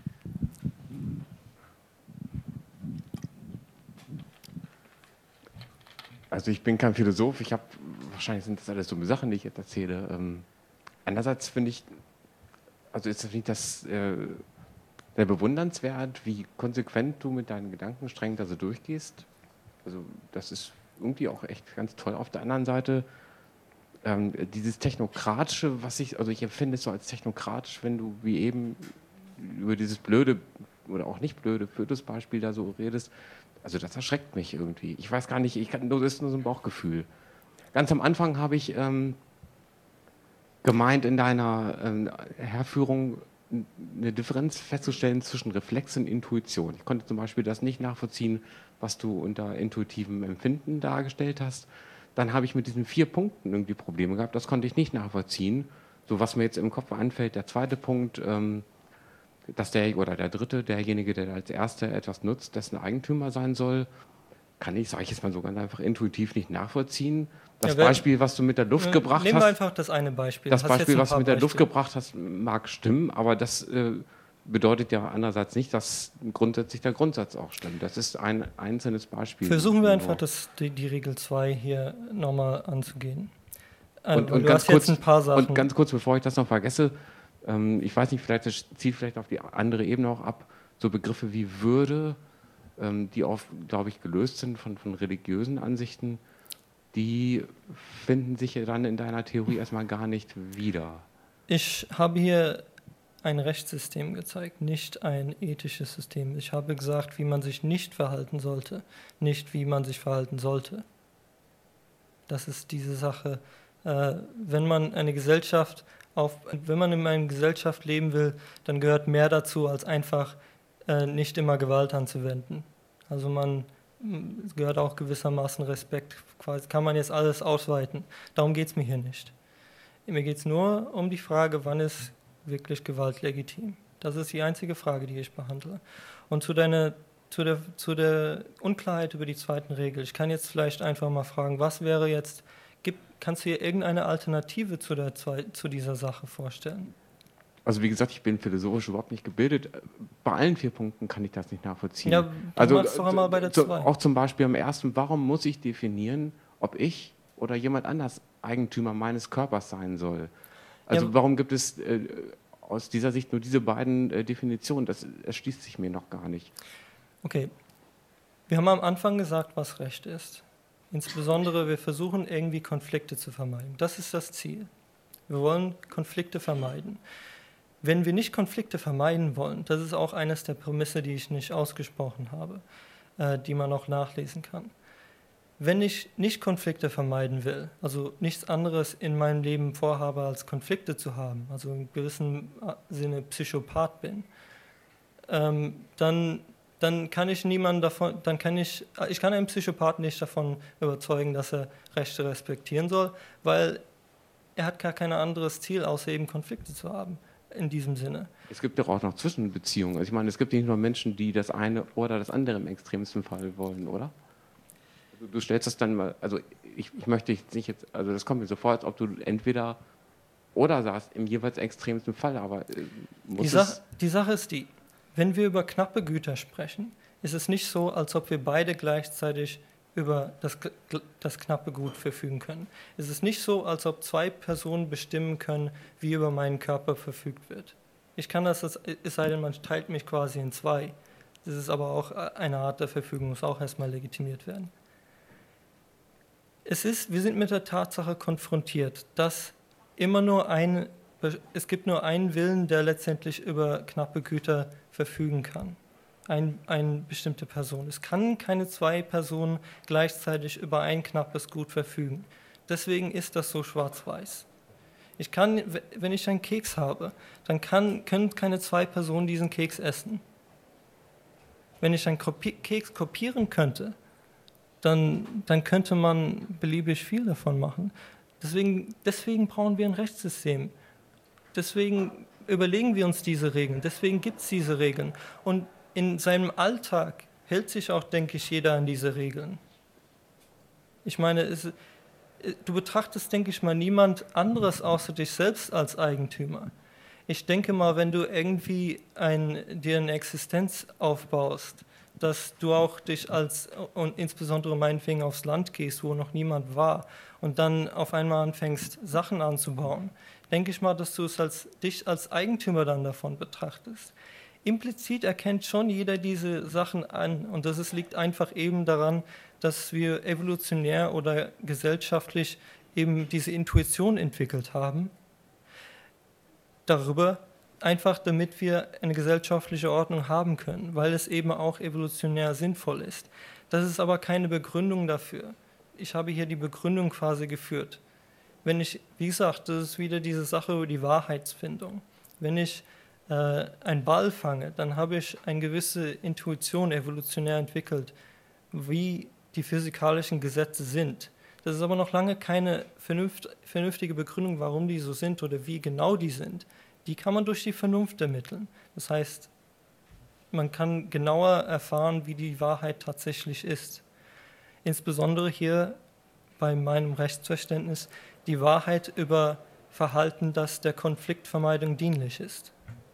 Also ich bin kein Philosoph, ich habe, wahrscheinlich sind das alles dumme Sachen, die ich jetzt erzähle. Ähm, andererseits finde ich, also ist das nicht das äh, sehr bewundernswert, wie konsequent du mit deinen Gedankensträngen da so durchgehst. Also das ist irgendwie auch echt ganz toll. Auf der anderen Seite ähm, dieses Technokratische, was ich, also ich empfinde es so als technokratisch, wenn du wie eben über dieses blöde oder auch nicht blöde Fötusbeispiel da so redest. Also das erschreckt mich irgendwie. Ich weiß gar nicht, ich kann, das ist nur so ein Bauchgefühl. Ganz am Anfang habe ich ähm, gemeint, in deiner ähm, Herführung eine Differenz festzustellen zwischen Reflex und Intuition. Ich konnte zum Beispiel das nicht nachvollziehen, was du unter intuitivem Empfinden dargestellt hast. Dann habe ich mit diesen vier Punkten irgendwie Probleme gehabt. Das konnte ich nicht nachvollziehen. So was mir jetzt im Kopf anfällt, der zweite Punkt, ähm, dass der oder der dritte, derjenige, der als Erster etwas nutzt, dessen Eigentümer sein soll, kann ich, sage ich jetzt mal so ganz einfach, intuitiv nicht nachvollziehen. Das ja, Beispiel, was du mit der Luft äh, gebracht nehmen hast. Nehmen wir einfach das eine Beispiel. Das Beispiel, was du mit der Luft gebracht hast, mag stimmen, aber das äh, bedeutet ja andererseits nicht, dass grundsätzlich der Grundsatz auch stimmt. Das ist ein einzelnes Beispiel. Versuchen wir einfach, das, die, die Regel zwei hier nochmal anzugehen. Äh, und, und, du ganz hast kurz, jetzt ein paar Sachen. Und ganz kurz, bevor ich das noch vergesse, ähm, ich weiß nicht, vielleicht das zieht vielleicht auf die andere Ebene auch ab, so Begriffe wie Würde, ähm, die oft, glaube ich, gelöst sind von, von religiösen Ansichten, die finden sich ja dann in deiner Theorie erstmal gar nicht wieder. Ich habe hier ein Rechtssystem gezeigt, nicht ein ethisches System. Ich habe gesagt, wie man sich nicht verhalten sollte, nicht wie man sich verhalten sollte. Das ist diese Sache. Äh, wenn man eine Gesellschaft auf, wenn man in einer Gesellschaft leben will, dann gehört mehr dazu, als einfach äh, nicht immer Gewalt anzuwenden. Also man Es gehört auch gewissermaßen Respekt. Quasi kann man jetzt alles ausweiten. Darum geht es mir hier nicht. Mir geht es nur um die Frage, wann ist wirklich Gewalt legitim. Das ist die einzige Frage, die ich behandle. Und zu, deine, zu, der, zu der Unklarheit über die zweiten Regel. Ich kann jetzt vielleicht einfach mal fragen, was wäre jetzt, gibt, kannst du dir irgendeine Alternative zu, der, zu dieser Sache vorstellen? Also wie gesagt, ich bin philosophisch überhaupt nicht gebildet. Bei allen vier Punkten kann ich das nicht nachvollziehen. Ja, also mach's doch einmal bei der zwei. Auch zum Beispiel am ersten, warum muss ich definieren, ob ich oder jemand anders Eigentümer meines Körpers sein soll? Also ja, warum gibt es äh, aus dieser Sicht nur diese beiden äh, Definitionen? Das erschließt sich mir noch gar nicht. Okay, wir haben am Anfang gesagt, was Recht ist. Insbesondere, wir versuchen irgendwie Konflikte zu vermeiden. Das ist das Ziel. Wir wollen Konflikte vermeiden. Wenn wir nicht Konflikte vermeiden wollen, das ist auch eines der Prämisse, die ich nicht ausgesprochen habe, äh, die man auch nachlesen kann. Wenn ich nicht Konflikte vermeiden will, also nichts anderes in meinem Leben vorhabe, als Konflikte zu haben, also in gewissem Sinne Psychopath bin, ähm, dann, dann kann ich niemanden davon, dann kann ich, ich kann einen Psychopathen nicht davon überzeugen, dass er Rechte respektieren soll, weil er hat gar kein anderes Ziel, außer eben Konflikte zu haben. In diesem Sinne. Es gibt ja auch noch Zwischenbeziehungen. Also ich meine, es gibt nicht nur Menschen, die das eine oder das andere im extremsten Fall wollen, oder? Du, du stellst das dann mal, also ich, ich möchte dich nicht jetzt, also das kommt mir so vor, als ob du entweder oder sagst, im jeweils extremsten Fall, aber äh, muss die, Sach, die Sache ist die, wenn wir über knappe Güter sprechen, ist es nicht so, als ob wir beide gleichzeitig über das, das knappe Gut verfügen können. Es ist nicht so, als ob zwei Personen bestimmen können, wie über meinen Körper verfügt wird. Ich kann das, es sei denn, man teilt mich quasi in zwei. Das ist aber auch eine Art der Verfügung, muss auch erstmal legitimiert werden. Es ist, wir sind mit der Tatsache konfrontiert, dass immer nur ein, es gibt nur einen Willen, der letztendlich über knappe Güter verfügen kann. Ein, eine bestimmte Person. Es kann keine zwei Personen gleichzeitig über ein knappes Gut verfügen. Deswegen ist das so schwarz-weiß. Ich kann, wenn ich einen Keks habe, dann kann, können keine zwei Personen diesen Keks essen. Wenn ich einen Kopi- Keks kopieren könnte, dann, dann könnte man beliebig viel davon machen. Deswegen, deswegen brauchen wir ein Rechtssystem. Deswegen überlegen wir uns diese Regeln. Deswegen gibt es diese Regeln. Und in seinem Alltag hält sich auch, denke ich, jeder an diese Regeln. Ich meine, es, du betrachtest, denke ich mal, niemand anderes außer dich selbst als Eigentümer. Ich denke mal, wenn du irgendwie ein, dir eine Existenz aufbaust, dass du auch dich als, und insbesondere meinetwegen aufs Land gehst, wo noch niemand war, und dann auf einmal anfängst, Sachen anzubauen, denke ich mal, dass du es als, dich als Eigentümer dann davon betrachtest. Implizit erkennt schon jeder diese Sachen an, und das ist, liegt einfach eben daran, dass wir evolutionär oder gesellschaftlich eben diese Intuition entwickelt haben, darüber, einfach damit wir eine gesellschaftliche Ordnung haben können, weil es eben auch evolutionär sinnvoll ist. Das ist aber keine Begründung dafür. Ich habe hier die Begründung quasi geführt. Wenn ich, wie gesagt, das ist wieder diese Sache über die Wahrheitsfindung. Wenn ich äh, einen Ball fange, dann habe ich eine gewisse Intuition evolutionär entwickelt, wie die physikalischen Gesetze sind. Das ist aber noch lange keine vernünft, vernünftige Begründung, warum die so sind oder wie genau die sind. Die kann man durch die Vernunft ermitteln. Das heißt, man kann genauer erfahren, wie die Wahrheit tatsächlich ist. Insbesondere hier bei meinem Rechtsverständnis die Wahrheit über Verhalten, das der Konfliktvermeidung dienlich ist.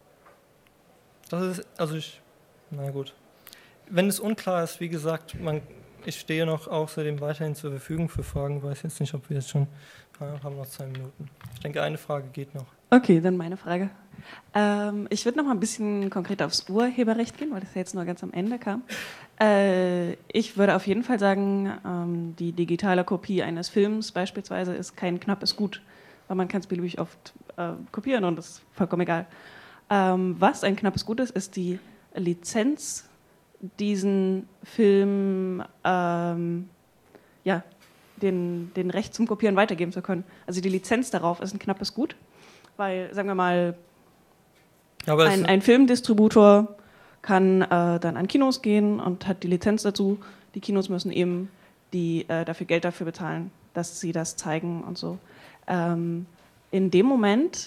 Das ist, also ich, na gut. Wenn es unklar ist, wie gesagt, man, ich stehe noch außerdem weiterhin zur Verfügung für Fragen. Ich weiß jetzt nicht, ob wir jetzt schon, wir haben noch zwei Minuten. Ich denke, eine Frage geht noch. Okay, dann meine Frage. Ähm, ich würde noch mal ein bisschen konkreter aufs Urheberrecht gehen, weil das ja jetzt nur ganz am Ende kam. Äh, ich würde auf jeden Fall sagen, ähm, die digitale Kopie eines Films beispielsweise ist kein knappes Gut, weil man kann es beliebig oft äh, kopieren und das ist vollkommen egal. Ähm, was ein knappes Gut ist, ist die Lizenz, diesen Film, ähm, ja, den, den Recht zum Kopieren weitergeben zu können. Also die Lizenz darauf ist ein knappes Gut. Weil, sagen wir mal, Aber ein, ein Filmdistributor kann äh, dann an Kinos gehen und hat die Lizenz dazu. Die Kinos müssen eben die, äh, dafür Geld dafür bezahlen, dass sie das zeigen und so. Ähm, in dem Moment,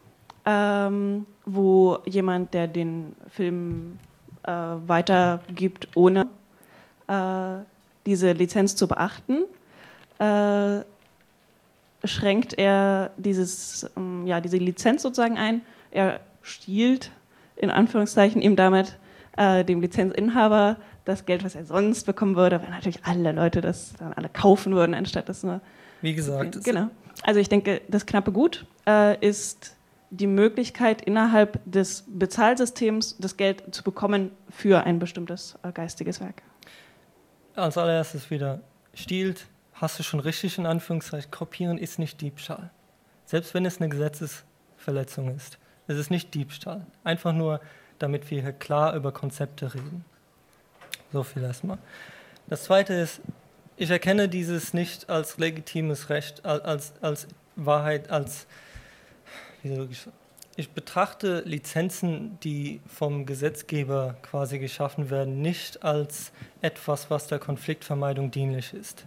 ähm, wo jemand, der den Film äh, weitergibt, ohne äh, diese Lizenz zu beachten, äh, schränkt er dieses, ähm, ja, diese Lizenz sozusagen ein. Er stiehlt in Anführungszeichen ihm damit äh, dem Lizenzinhaber das Geld, was er sonst bekommen würde, weil natürlich alle Leute das dann alle kaufen würden, anstatt das nur... Wie gesagt. Okay, genau. Also ich denke, das knappe Gut äh, ist die Möglichkeit, innerhalb des Bezahlsystems das Geld zu bekommen für ein bestimmtes äh, geistiges Werk. Als allererstes wieder stiehlt, hast du schon richtig in Anführungszeichen, kopieren ist nicht Diebstahl. Selbst wenn es eine Gesetzesverletzung ist. Es ist nicht Diebstahl. Einfach nur, damit wir hier klar über Konzepte reden. So viel erstmal. Das Zweite ist, ich erkenne dieses nicht als legitimes Recht, als, als Wahrheit, als... Wie soll ich, ich betrachte Lizenzen, die vom Gesetzgeber quasi geschaffen werden, nicht als etwas, was der Konfliktvermeidung dienlich ist.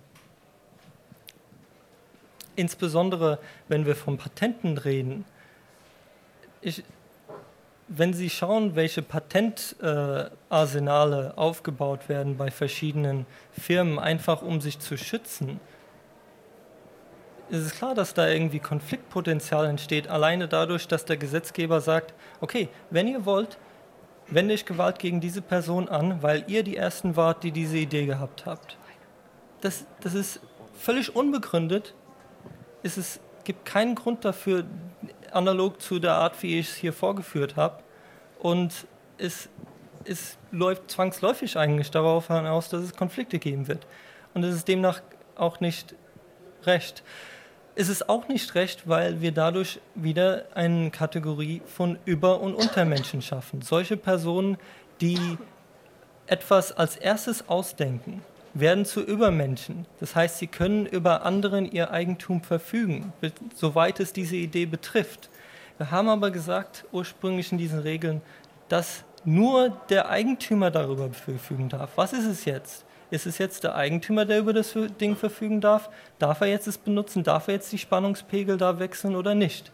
Insbesondere, wenn wir von Patenten reden. Ich, wenn Sie schauen, welche Patentarsenale äh, aufgebaut werden bei verschiedenen Firmen, einfach um sich zu schützen, ist es klar, dass da irgendwie Konfliktpotenzial entsteht, alleine dadurch, dass der Gesetzgeber sagt, okay, wenn ihr wollt, wende ich Gewalt gegen diese Person an, weil ihr die Ersten wart, die diese Idee gehabt habt. das, das ist völlig unbegründet. Es ist, gibt keinen Grund dafür, analog zu der Art, wie ich es hier vorgeführt habe. Und es, es läuft zwangsläufig eigentlich darauf hinaus, dass es Konflikte geben wird. Und es ist demnach auch nicht recht. Es ist auch nicht recht, weil wir dadurch wieder eine Kategorie von Über- und Untermenschen schaffen. Solche Personen, die etwas als erstes ausdenken, werden zu Übermenschen. Das heißt, sie können über anderen ihr Eigentum verfügen, soweit es diese Idee betrifft. Wir haben aber gesagt, ursprünglich in diesen Regeln, dass nur der Eigentümer darüber verfügen darf. Was ist es jetzt? Ist es jetzt der Eigentümer, der über das Ding verfügen darf? Darf er jetzt es benutzen? Darf er jetzt die Spannungspegel da wechseln oder nicht?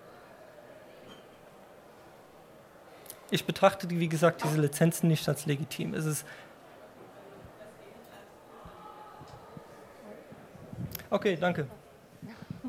Ich betrachte, wie gesagt, diese Lizenzen nicht als legitim. Es ist okay, danke.